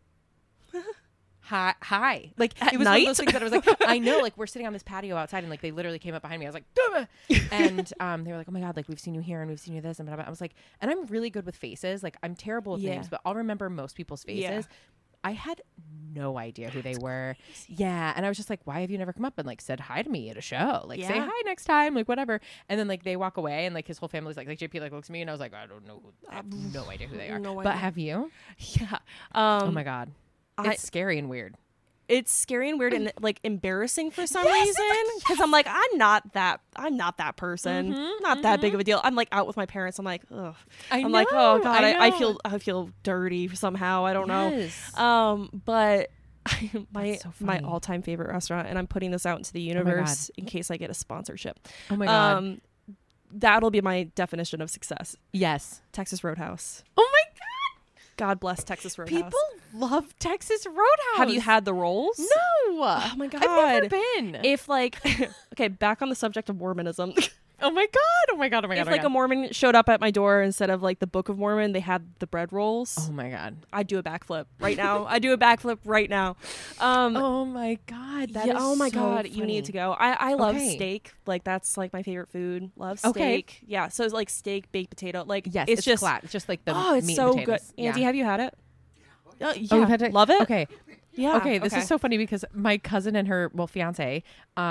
hi. Like At it was one of night? those things that I was like, I know, like we're sitting on this patio outside and like they literally came up behind me. I was like, "Duh." And they were like, oh my God, like we've seen you here and we've seen you this and blah, blah. I was like, and I'm really good with faces. Like I'm terrible with Yeah. names, but I'll remember most people's faces. Yeah. I had no idea who they were. Yeah. And I was just like, why have you never come up and like said hi to me at a show? Like say Yeah. hi next time, like whatever. And then like they walk away and like his whole family's like JP like looks at me and I was like, I don't know. I have no idea who they are. No But idea. have you? Yeah. Oh my God. I- It's scary and weird. It's scary and weird and like embarrassing for some Yes, reason it's because I'm like I'm not that person, not that big of a deal. I'm like out with my parents. I'm like, ugh. I'm like, oh God, I feel dirty somehow. I don't Yes. know. But my That's so my funny. all-time favorite restaurant, and I'm putting this out into the universe in case I get a sponsorship. Oh my God. That'll be my definition of success. Yes. Texas Roadhouse. Oh my God. God bless Texas Roadhouse. People love Texas Roadhouse. Have you had the rolls? No. Oh my God. I've never been. If like, okay, back on the subject of Mormonism. Oh my God. Oh my God. Oh my God. If like a Mormon showed up at my door instead of like the Book of Mormon, they had the bread rolls. Oh my God. I'd do a backflip right now. I do a backflip right now. Oh my God. That yeah, is oh my so God, you need to go. I love Okay. steak. Like that's like my favorite food. Love Okay. steak. Yeah, so it's like steak, baked potato. Like Yes. it's just It's just like the oh, it's meat so and potatoes. good. Andy, Yeah. have you had it? Yeah, Oh, you've had it? love it. Okay. Yeah. Okay. This is so funny because my cousin and her, fiance,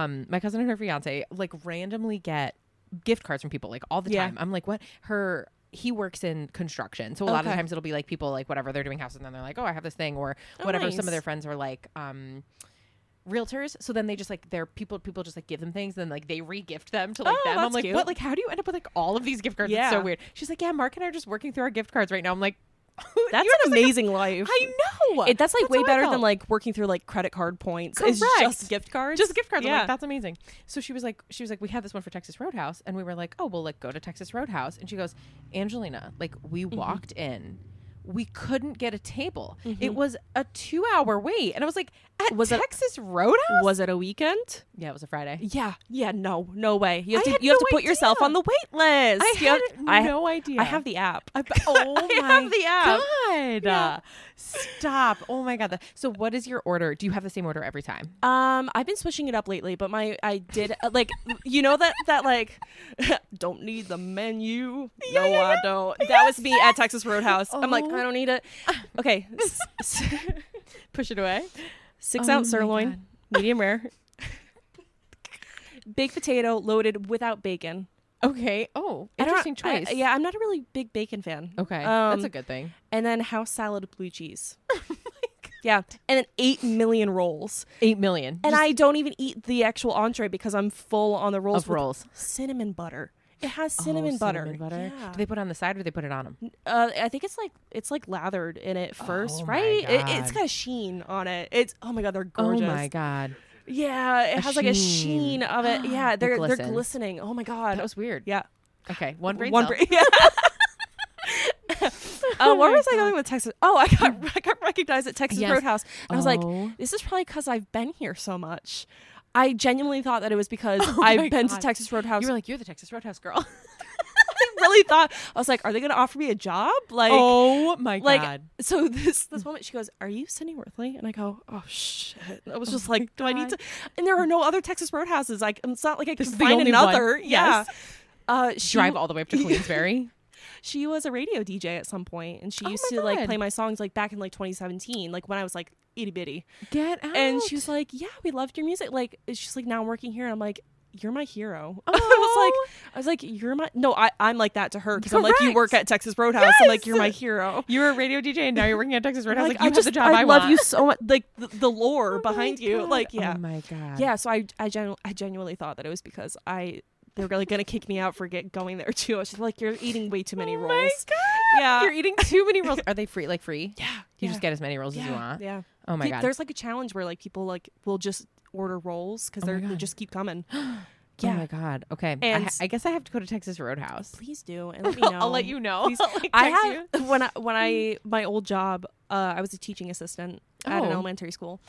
like randomly get gift cards from people like all the Yeah. time. I'm like, what? He works in construction. So a lot of Okay. times it'll be like people like whatever they're doing houses and then they're like, oh, I have this thing or whatever. Some of nice. their friends are like, realtors. So then they just like people just like give them things and then like they re-gift them to like Oh, them. I'm that's like, cute. what? Like, how do you end up with like all of these gift cards? It's so Yeah. weird. She's like, yeah, Mark and I are just working through our gift cards right now. I'm like, That's you're an just, like, amazing life. I know. That's like That's way how I better than felt. like working through like credit card points. It's Correct. just gift cards. Just gift cards. I'm Yeah. like, that's amazing. So she was like, we had this one for Texas Roadhouse, and we were like, oh, we'll like go to Texas Roadhouse, and she goes, Angelina, like we walked in, we couldn't get a table. It was a 2-hour wait, and I was like, at Was it- Texas Roadhouse? Was it a weekend? Yeah, it was a Friday. Yeah. No way. You have I to had you have no to put yourself idea. on the wait list. I You have- had no idea. I have the app. Oh I my have the app. God. Yeah. Stop. Oh my God. So what is your order? Do you have the same order every time? I've been switching it up lately, but I did like you know that like don't need the menu. No, I don't. That was me at Texas Roadhouse. I'm like, Oh. I don't need it. Okay. Push it away. 6 Oh ounce my sirloin, God. medium rare. Baked potato loaded without bacon. Okay. Oh, I don't- interesting choice. yeah, I'm not a really big bacon fan. Okay. That's a Um, good thing. And then house salad with blue cheese. Oh Yeah, and then 8 million rolls. 8 million. And I don't even eat the actual entree because I'm full on the rolls of with rolls. cinnamon butter. It has cinnamon butter. Yeah. Do they put it on the side or do they put it on them? I think it's like lathered in it first, Oh my right? It's God. got a sheen on it. It's oh my God, they're gorgeous. Oh my God. Yeah, it has like a sheen of it. Yeah, they're glistens. glistening. Oh my God. That was weird. Yeah. Okay. One brain One cell. brain. Yeah. Where my was I God. going with Texas? Oh, I got recognized at Texas Yes. Roadhouse. And I was like, Oh. this is probably because I've been here so much. I genuinely thought that it was because my I've been to God. Texas Roadhouse. You were like, you're the Texas Roadhouse girl. I really thought I was like, are they going to offer me a job? Like, oh my like God. so this moment she goes, are you Cindy Worthley? And I go, oh shit. I was just like, do I need to? And there are no other Texas Roadhouses. Like it's not like I This can is the find only another. one. Yeah. Yes. Drive all the way up to Queensbury. She was a radio DJ at some point, and she Oh used my to like God. play my songs like back in like 2017, like when I was like itty bitty. Get out. And she was like, "Yeah, we loved your music." Like, she's like, "Now I'm working here." And I'm like, "You're my hero." Oh. I was like, "You're my." No, I'm like that to her because I'm like, "You work Correct. at Texas Roadhouse." I'm like, Yes. "You're my hero." You were a radio DJ and now you're working at Texas Roadhouse. Like, Like, you have the job I love want. you so much. Like the lore Oh behind my you. God. Like, yeah, Oh my God. yeah. So I genuinely thought that it was because they were like gonna kick me out for going there too. I was just like, "You're eating way too many Oh rolls." my God. Yeah. You're eating too many rolls. Are they free? Like free? Yeah. You yeah. just get as many rolls as you want. Yeah. Oh my God. There's like a challenge where like people like will just order rolls because Oh my they God. just keep coming. Oh Yeah. my God. Okay. And I guess I have to go to Texas Roadhouse. Please do and let me know. I'll let you know. Please. I'll, like, I text have you. when I my old job, I was a teaching assistant at an Oh. elementary school,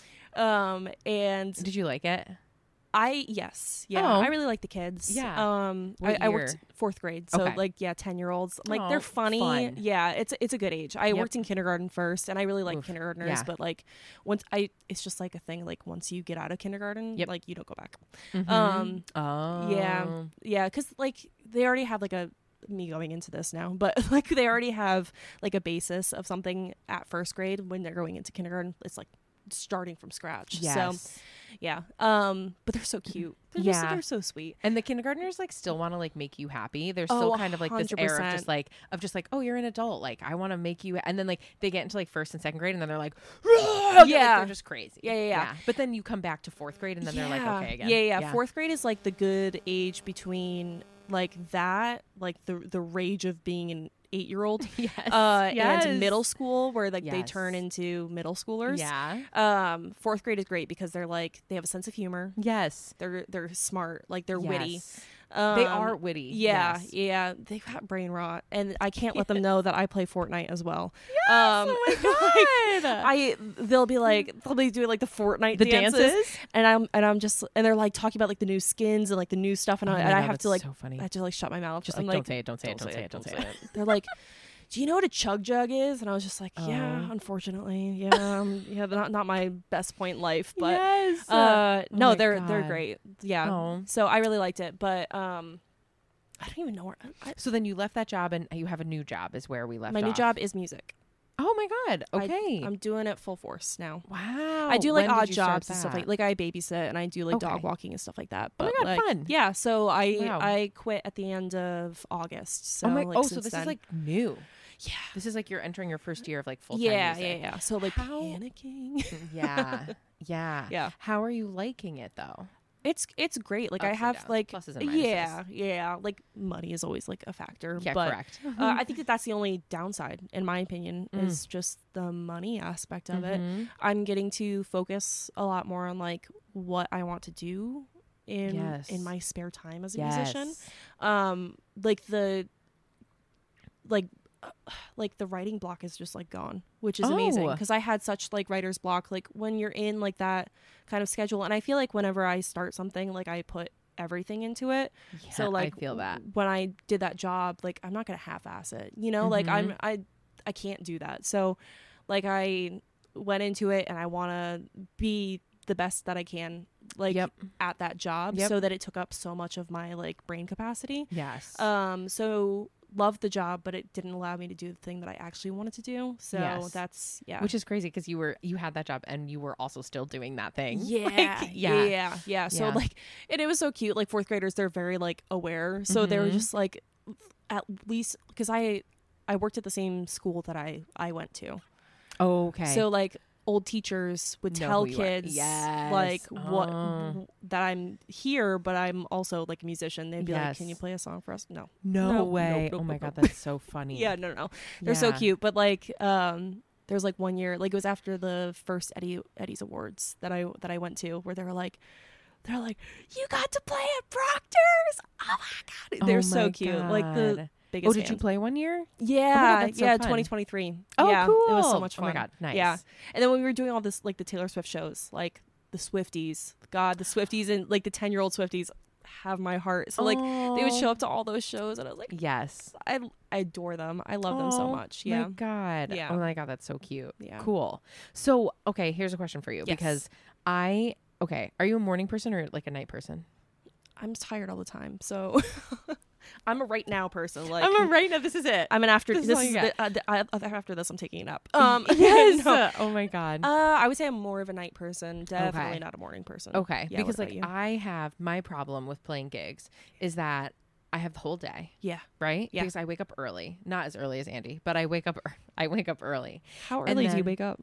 and Did you like it? yes, yeah, Oh. I really like the kids. Yeah. What I worked year? 4th grade, so Okay. like 10-year-olds, like Oh, they're funny. fun. Yeah, it's a good age. I Yep. worked in kindergarten first, and I really like Oof, kindergartners, yeah. but like it's just like a thing. Like once you get out of kindergarten, Yep. like you don't go back. Mhm. Yeah, because like they already have like me going into this now, but like they already have like a basis of something at 1st grade. When they're going into kindergarten, it's like starting from scratch. Yes. So yeah, but they're so cute. Yeah. They're so sweet. And the kindergartners like still want to like make you happy. There's still Oh, kind of like this air of 100%. just like, oh, you're an adult. Like I want to make you. And then like they get into like 1st and 2nd grade, and then they're like, Yeah. they're just crazy. Yeah. But then you come back to 4th grade, and then they're like, okay again. Yeah. 4th grade is like the good age between like that, like the rage of being an 8-year-old. Yes. And middle school where like they Yes. turn into middle schoolers. Yeah. 4th grade is great because they're like they have a sense of humor. Yes. They're smart, like they're witty. Yes. They Um, are witty. Yeah, Yes. yeah, they've got brain rot, and I can't let them know that I play Fortnite as well. Oh my God. They'll be doing like the Fortnite the dances, and I'm just and they're like talking about like the new skins and like the new stuff, and Oh I, my and I God, have to that's like so funny. I have to like shut my mouth. Just I'm like, don't say it, don't say it, don't say it, don't say it. They're like, do you know what a chug jug is? And I was just like, yeah, Oh. unfortunately, yeah, not my best point in life, but yes. no, my they're God. great, yeah. Oh. So I really liked it, but I don't even know where So then you left that job and you have a new job is where we left my new off. job is music. Oh my God. Okay. I'm doing it full force now. wow. I do like When did odd you start jobs and stuff that? like I babysit and I do like dog Okay. walking and stuff like that. Oh my But God, like, fun. yeah, so Wow. I quit at the end of August. So like, so since this then, is like new. yeah. This is like you're entering your first year of like full time Yeah, music. yeah. So like How- panicking. Yeah. Yeah. Yeah. How are you liking it though? It's great. Like Ups I and have downs, like pluses and minuses. yeah. Like money is always like a factor. Yeah, but correct. I think that's the only downside, in my opinion, Mm. is just the money aspect of it. Mhm. I'm getting to focus a lot more on like what I want to do in Yes. my spare time as a Yes. musician. Like the writing block is just like gone, which is amazing Oh. because I had such like writer's block. Like when you're in like that kind of schedule, and I feel like whenever I start something, like I put everything into it. Yeah, So like I feel that. when I did that job, like I'm not gonna half-ass it, you know. Like Mhm. I can't do that. So like I went into it and I want to be the best that I can, like Yep. at that job, Yep. so that it took up so much of my like brain capacity. Yes. So loved the job, but it didn't allow me to do the thing that I actually wanted to do. So Yes. that's Which is crazy because you had that job and you were also still doing that thing. yeah, Like, yeah. So Yeah. like, and it was so cute. Like 4th graders, they're very like aware. So they were Mhm. just like, at least because I worked at the same school that I went to. Okay. So like old teachers would Know tell who you are. kids Yes. like Oh. that I'm here, but I'm also like a musician. They'd be like, Yes. "Can you play a song for us?" No. no Nope, way. nope, Oh my nope, God, nope. that's so funny. Yeah, no. They're so Yeah. cute. But like there's like one year, like it was after the first Eddie's Awards that I went to, where they're like, "You got to play at Proctor's." Oh my God. They're Oh so my cute. Like the God. biggest Oh, did you fans. play one year? Yeah, that's so yeah, fun. 2023. Oh, yeah, cool. It was so much fun. Oh my God, nice. Yeah, and then when we were doing all this, like the Taylor Swift shows, like the Swifties, God, the Swifties and like the 10-year-old Swifties have my heart. So like they would Oh. show up to all those shows, and I was like, Yes. I adore them. I love them so Oh, much. Yeah, My God. Yeah. Oh my God, that's so cute. Yeah. Cool. So, okay, here's a question for you Yes. because are you a morning person or like a night person? I'm tired all the time, so I'm a right now person. Like I'm a right now. This is it. I'm an after. This is This all is you after this. I'm taking a nap. Yes. No. Oh my God. I would say I'm more of a night person. Definitely Okay. not a morning person. Okay. Yeah, Because what about like you? I have my problem with playing gigs is that I have the whole day, Yeah. right? Yeah. Because I wake up early, not as early as Andy, but I wake up early. How And early do you then- wake up?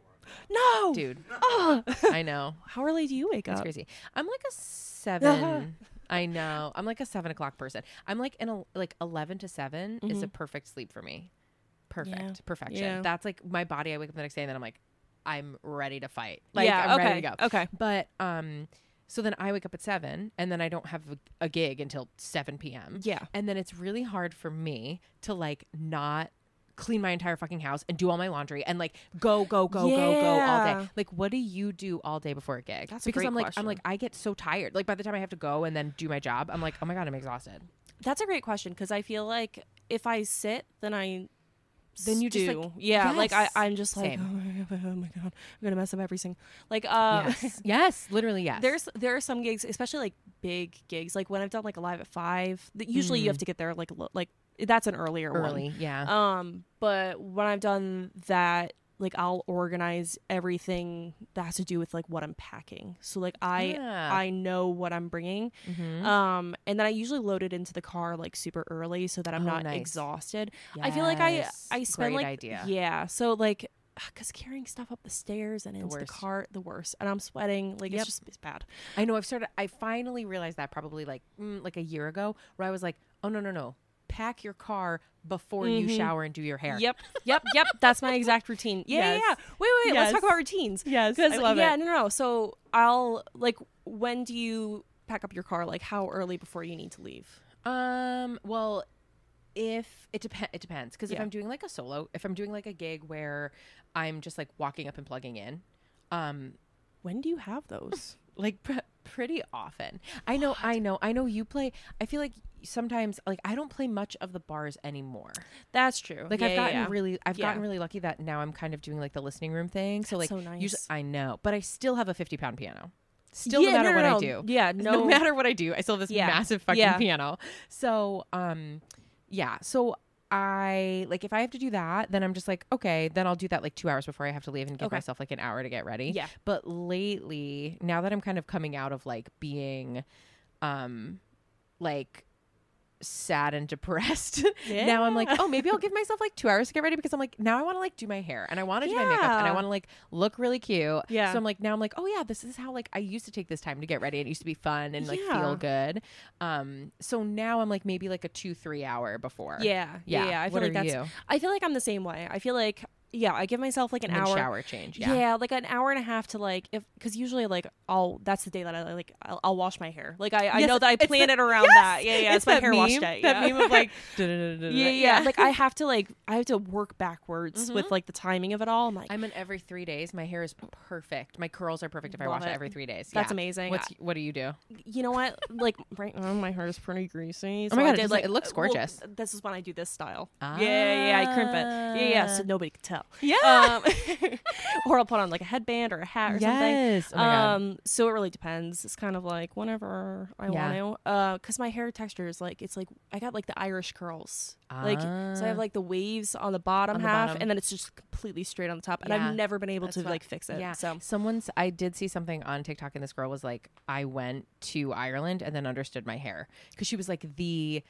No, Dude, Oh. I know. How early do you wake It's up? crazy. I'm like a 7. I know. I'm like a 7 o'clock person. I'm like like 11 to 7 is a perfect sleep for me. Perfect. Yeah. Perfection. Yeah. That's like my body. I wake up the next day and then I'm like, I'm ready to fight. Like yeah. I'm Okay. ready to go. Okay. But so then I wake up at 7 and then I don't have a gig until 7 p.m. Yeah. And then it's really hard for me to like not clean my entire fucking house and do all my laundry and like go all Yeah. day. Like what do you do all day before a gig? That's a because great I'm like question. I get so tired. Like by the time I have to go and then do my job, I'm like, oh my God, I'm exhausted. That's a great question because I feel like if I sit, then you just, stew. like- yeah, like Yes. I'm just like Same. oh my god, I'm gonna mess up everything. Like Yes, literally yes. there are some gigs, especially like big gigs, like when I've done like a live at 5. Usually you have to get there like that's an earlier one. early, yeah. But when I've done that, like I'll organize everything that has to do with like what I'm packing. So like I know what I'm bringing. Mhm. And then I usually load it into the car like super early so that I'm Oh, not nice. exhausted. I feel like I Yes. spend Great like idea. yeah. So like because carrying stuff up the stairs and into the worst. car, the worst. And I'm sweating. Like Yep. it's bad. I know. I finally realized that probably like a year ago, where I was like, oh no, pack your car before you shower and do your hair. Yep. That's my exact routine. Yeah, Yes. yeah. Wait. Yes. Let's talk about routines. Yes, I love yeah, it. no. So I'll like, when do you pack up your car? Like, how early before you need to leave? Well, if it depends, because if Yeah. I'm doing like if I'm doing like a gig where I'm just like walking up and plugging in, When do you have those? like pretty often. I know you play. I feel like sometimes like I don't play much of the bars anymore. That's true. Like I've gotten really Yeah. really lucky that now I'm kind of doing like the listening room thing. So like so nice. usually I know, but I still have a 50-pound piano. Still, Yeah, no matter no, what no. I do. Yeah, No matter what I do, I still have this Yeah. massive fucking Yeah. piano. So, yeah. So I like if I have to do that, then I'm just like, okay, then I'll do that like 2 hours before I have to leave and give Okay. myself like an hour to get ready. Yeah. But lately, now that I'm kind of coming out of like being, like sad and depressed, now I'm like, oh, maybe I'll give myself like 2 hours to get ready because I'm like, now I want to like do my hair and I want to do my makeup and I Yeah. want to like look really cute. Yeah. So I'm like, now I'm like, oh yeah, this is how like I used to take this time to get ready. It used to be fun and like Yeah. feel good. So now I'm like maybe like a 2-3 hour before. Yeah. I feel What like are that's. you? I feel like I'm the same way. I feel like I give myself like an And then hour. shower change. Yeah. Like an hour and a half to like because usually like that's the day that I'll wash my hair. Like I Yes, know that I it's plan the- it around yes! that. Yeah. It's my that hair wash meme, day. That yeah. meme of like, yeah. Like I have to work backwards Mhm. with like the timing of it all. I'm like, I'm in every 3 days. My hair is perfect. My curls are perfect if I Love wash it it. every 3 days. that's Yeah. amazing. What do you do? You know what? Like right now, my hair is pretty greasy. Oh my I God, did, it looks gorgeous. this is when I do this style. Yeah. I crimp it. Yeah. So nobody can tell. Or I'll put on like a headband or a hat or something. Yes. Oh my God. So it really depends. It's kind of like whenever I want to. Cause my hair texture is like it's like I got like the Irish curls. Like so I have like the waves on the bottom On the half, bottom. and then it's just completely straight on the top. And Yeah. I've never been able That's to fun. like fix it. Yeah. So I did see something on TikTok and this girl was like, I went to Ireland and then understood my hair because she was like the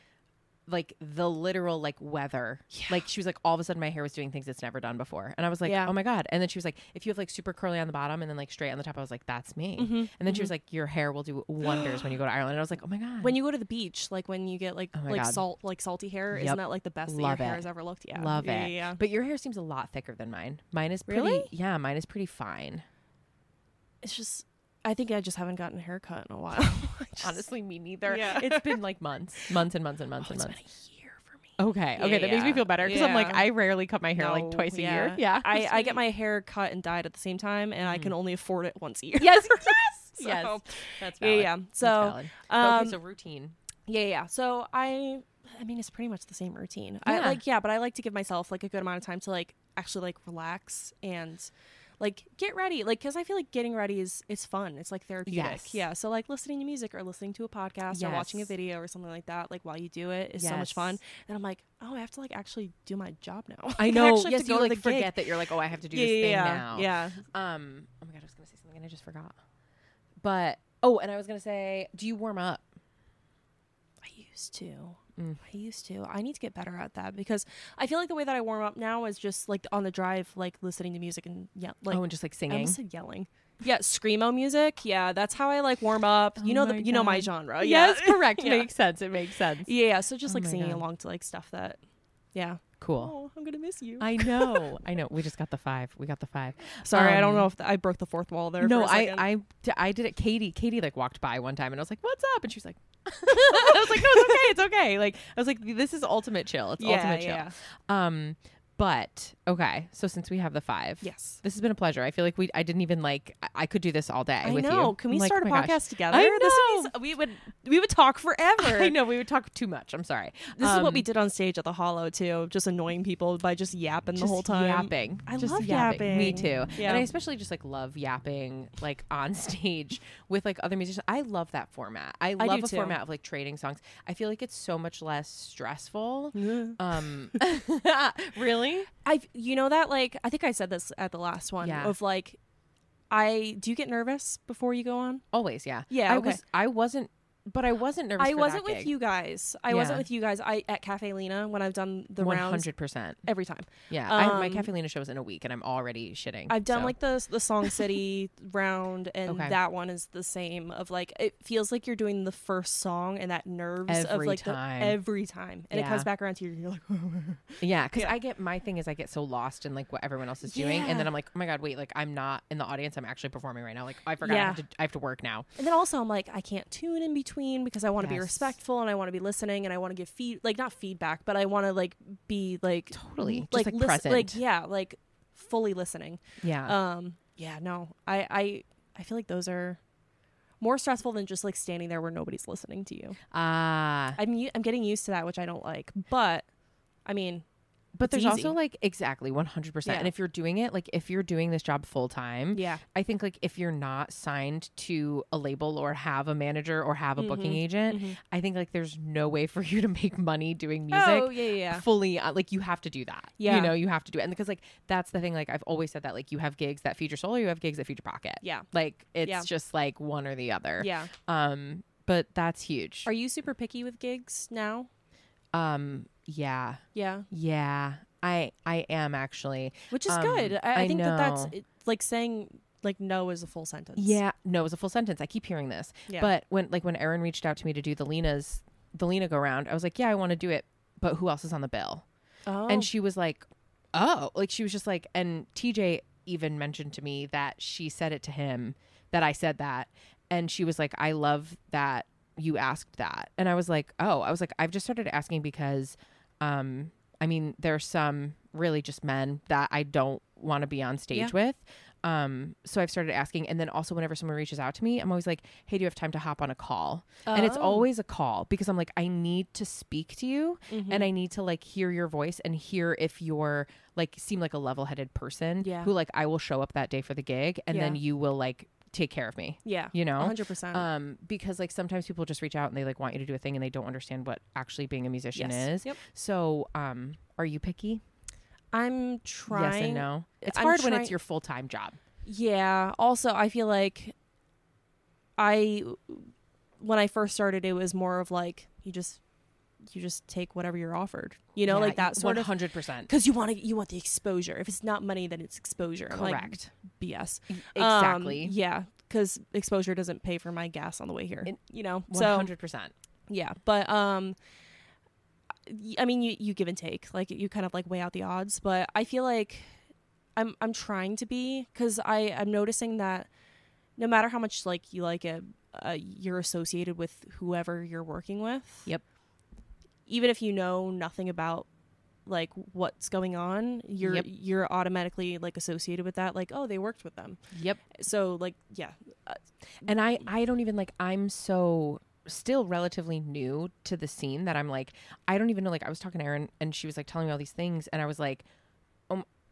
literal like weather. Like she was like, all of a sudden my hair was doing things it's never done before. And I was like, Yeah. oh my God. And then she was like, if you have like super curly on the bottom and then like straight on the top, I was like, that's me. And then she was like, your hair will do wonders when you go to Ireland. And I was like, oh my God. when you go to the beach, like when you get like Oh my God. salty hair, Yep. isn't that like the best that Love your hair it. has ever looked? Yeah, Love yeah, it. Yeah. But your hair seems a lot thicker than mine. Mine is pretty, Really? yeah, mine is pretty fine. It's just I think I just haven't gotten a haircut in a while. Honestly, me neither. Yeah. It's been like months and months and months It's and been months. a year for me. Okay. Yeah, Okay. That makes me yeah. feel better because I'm like, Yeah. I rarely cut my hair like No, twice a year. Yeah. I get my hair cut and dyed at the same time, and I can only afford it once a year. Yes. Yes. So, Yes. That's Yeah, valid. yeah. That's So, valid. Okay. So routine. yeah. So I mean, it's pretty much the same routine. Yeah. But I like to give myself like a good amount of time to like actually like relax and like get ready, like because I feel like getting ready it's fun. It's like therapeutic. Yes. Yeah. So like listening to music or listening to a podcast or watching a video or something like that, like while you do it is so much fun. And I'm like, oh, I have to like actually do my job now. I know. actually have Yes, to go you to like the forget gig. that you're like, oh, I have to do this thing now. Yeah. Oh my god, I was gonna say something and I just forgot. But and I was gonna say, do you warm up? I used to. I need to get better at that because I feel like the way that I warm up now is just like on the drive, like listening to music and And just like I singing. almost said yelling. Yeah, screamo music. Yeah, that's how I like warm up. You know my God. genre. Yes, Yeah. correct. Yeah. Makes sense. It makes sense. Yeah, so just Oh like my singing God. along to like stuff that, yeah. Cool. Oh, I'm gonna miss you. I know. We just got the 5. We got the 5. Sorry, I don't know if I broke the fourth wall there. No, for a second. I did it. Katie like walked by one time and I was like, "What's up?" And she was like, I was like, "No, it's okay. It's okay." Like I was like, "This is ultimate chill. It's ultimate chill." Yeah. But okay. So since we have the 5, Yes. this has been a pleasure. I feel like I didn't even like. I could do this all day I with you. know. Can we I'm like, start oh a my gosh. podcast together? I This know. would be, we would talk forever. I know we would talk too much. I'm sorry. This is what we did on stage at the Hollow too, just annoying people by just yapping the whole time. Yapping. I Just love yapping. Me too. Yeah. And I especially just like love yapping like on stage with like other musicians. I love that format. I love do a too. format of like trading songs. I feel like it's so much less stressful. Really? You know that like I think I said this at the last one Yeah. of like do you get nervous before you go on? Always, yeah. Yeah, I okay. wasn't nervous. I for wasn't that with gig. you guys. I Yeah. wasn't with you guys. I at Cafe Lena when I've done the rounds 100%. every time. Yeah. my Um, Cafe Lena show is in a week and I'm already shitting. I've done so. like the Song City round, and Okay. that one is the same. Of like it feels like you're doing the first song, and that nerves of Every like time. every time, and it Yeah. comes back around to you. You're like, Yeah, because Yeah. my thing is I get so lost in like what everyone else is doing, and then Yeah. I'm like, oh my god, wait, like I'm not in the audience. I'm actually performing right now. Like I forgot Yeah. I have to work now. and then also I'm like, I can't tune in between because I want to be Yes. respectful and I want to be listening and I want to give not feedback, but I want to like be like Totally, just like like lis- present. like yeah, like fully listening. Yeah, Yeah, no, I feel like those are more stressful than just like standing there where nobody's listening to you. I'm getting used to that, which I don't like. But I mean, but it's there's easy. also like exactly 100%. Yeah. And if you're doing it, like if you're doing this job full time, yeah, I think like if you're not signed to a label or have a manager or have a booking agent, I think like there's no way for you to make money doing music. Oh yeah. Fully like you have to do that. Yeah. You know, you have to do it. And because like that's the thing, like I've always said that like you have gigs that feed your soul or you have gigs that feed your pocket. Yeah. Like it's Yeah. just like one or the other. Yeah. But that's huge. Are you super picky with gigs now? Yeah. Yeah. Yeah. I am actually. Which is good. I think know. that's like saying like no is a full sentence. Yeah. No, it's a full sentence. I keep hearing this. Yeah. But when Erin reached out to me to do the Lena go round, I was like, yeah, I want to do it, but who else is on the bill? Oh. And she was like, oh, like she was just like, and TJ even mentioned to me that she said it to him that I said that. And she was like, I love that you asked that. And I was like, oh, I've just started asking because, I mean, there's some really just men that I don't want to be on stage with. So I've started asking. And then also whenever someone reaches out to me, I'm always like, hey, do you have time to hop on a call? And it's always a call because I'm like, I need to speak to you and I need to like hear your voice and hear if you're like, seem like a level-headed person who like, I will show up that day for the gig and then you will like take care of me. Yeah. You know? 100%. Because like sometimes people just reach out and they like want you to do a thing and they don't understand what actually being a musician is. Yep. So, are you picky? I'm trying. Yes and no. It's I'm hard when trying- it's your full-time job. Yeah. Also, I feel like when I first started, it was more of like you just take whatever you're offered, you know, like that sort of 100%. because you want the exposure. If it's not money, then it's exposure. I'm like, Correct. BS. Exactly. Yeah, because exposure doesn't pay for my gas on the way here. You know, so 100%. yeah, but I mean, you give and take, like you kind of like weigh out the odds. But I feel like I'm trying to be, because I'm noticing that no matter how much like you like it, you're associated with whoever you're working with. Yep. Even if you know nothing about like what's going on, you're automatically like associated with that. Like, oh, they worked with them. Yep. So like, yeah. And I don't even like, I'm so still relatively new to the scene that I'm like, I don't even know, like I was talking to Erin and she was like telling me all these things and I was like,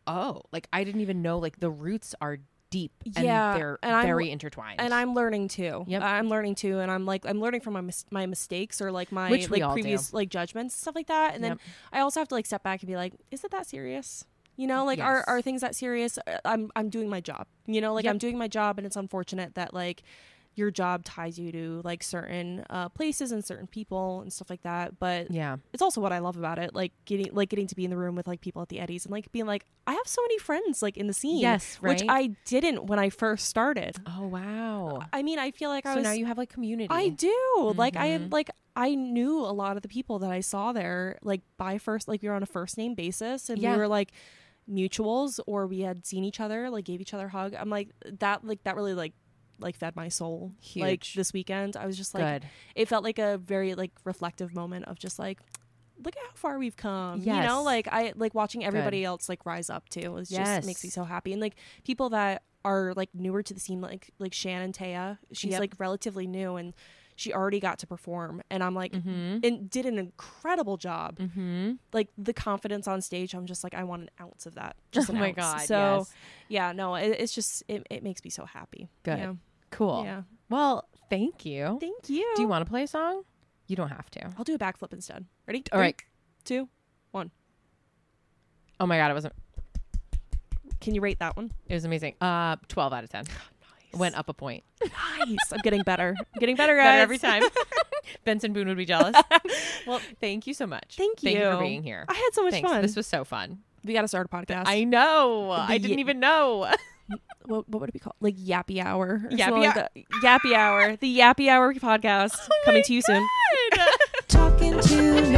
oh, like I didn't even know like the roots are deep and Yeah, they're and very intertwined. And I'm learning too. Yep. I'm learning too, and I'm learning from my mistakes or like my Which we like all previous do. like judgments, stuff like that. And then Yep. I also have to like step back and be like, is it that serious? You know, like Yes. are things that serious? I'm doing my job. You know, like Yep. I'm doing my job, and it's unfortunate that like your job ties you to like certain places and certain people and stuff like that. But yeah. it's also what I love about it, like getting to be in the room with like people at the Eddies and like being like, I have so many friends like in the scene. Yes, which right? I didn't when I first started. Oh wow. I mean, I feel like I So was. now you have like community. I do. Like Mhm. I knew a lot of the people that I saw there. Like we were on a first name basis, and Yeah. we were like mutuals, or we had seen each other, like gave each other a hug. I'm like that really like fed my soul. Like Huge. this weekend, I was just like, Good. it felt like a very like reflective moment of just like, look at how far we've come. You Yes. know, like I like watching everybody else like rise up too. It Yes. just makes me so happy. And like people that are like newer to the scene, like Shannon Taya, she's Yep. like relatively new, and she already got to perform, and I'm like, Mm-hmm. and did an incredible job. Mm-hmm. Like the confidence on stage, I'm just like, I want an ounce of that. Just Oh an my ounce. God. So yes. yeah, no, it's just it makes me so happy. Good. Yeah. Cool. Yeah. Well, thank you. Thank you. Do you want to play a song? You don't have to. I'll do a backflip instead. Ready? All right. 3, 2. Oh my God, it Can you rate that one? was amazing. 12 out of 10. Nice. Went up a point. Nice. I'm getting better. I'm getting better, guys. Better every time. Benson Boone would be jealous. Well, thank you so much. Thank Thank you for you. being here. I had so much Thanks. fun. This was so fun. We got to start a podcast. I know. I didn't even know. What would it be called? Like Yappy Hour. or Yappy something like that. Yappy Hour. The Yappy Hour podcast. Coming to you soon. God. Talking to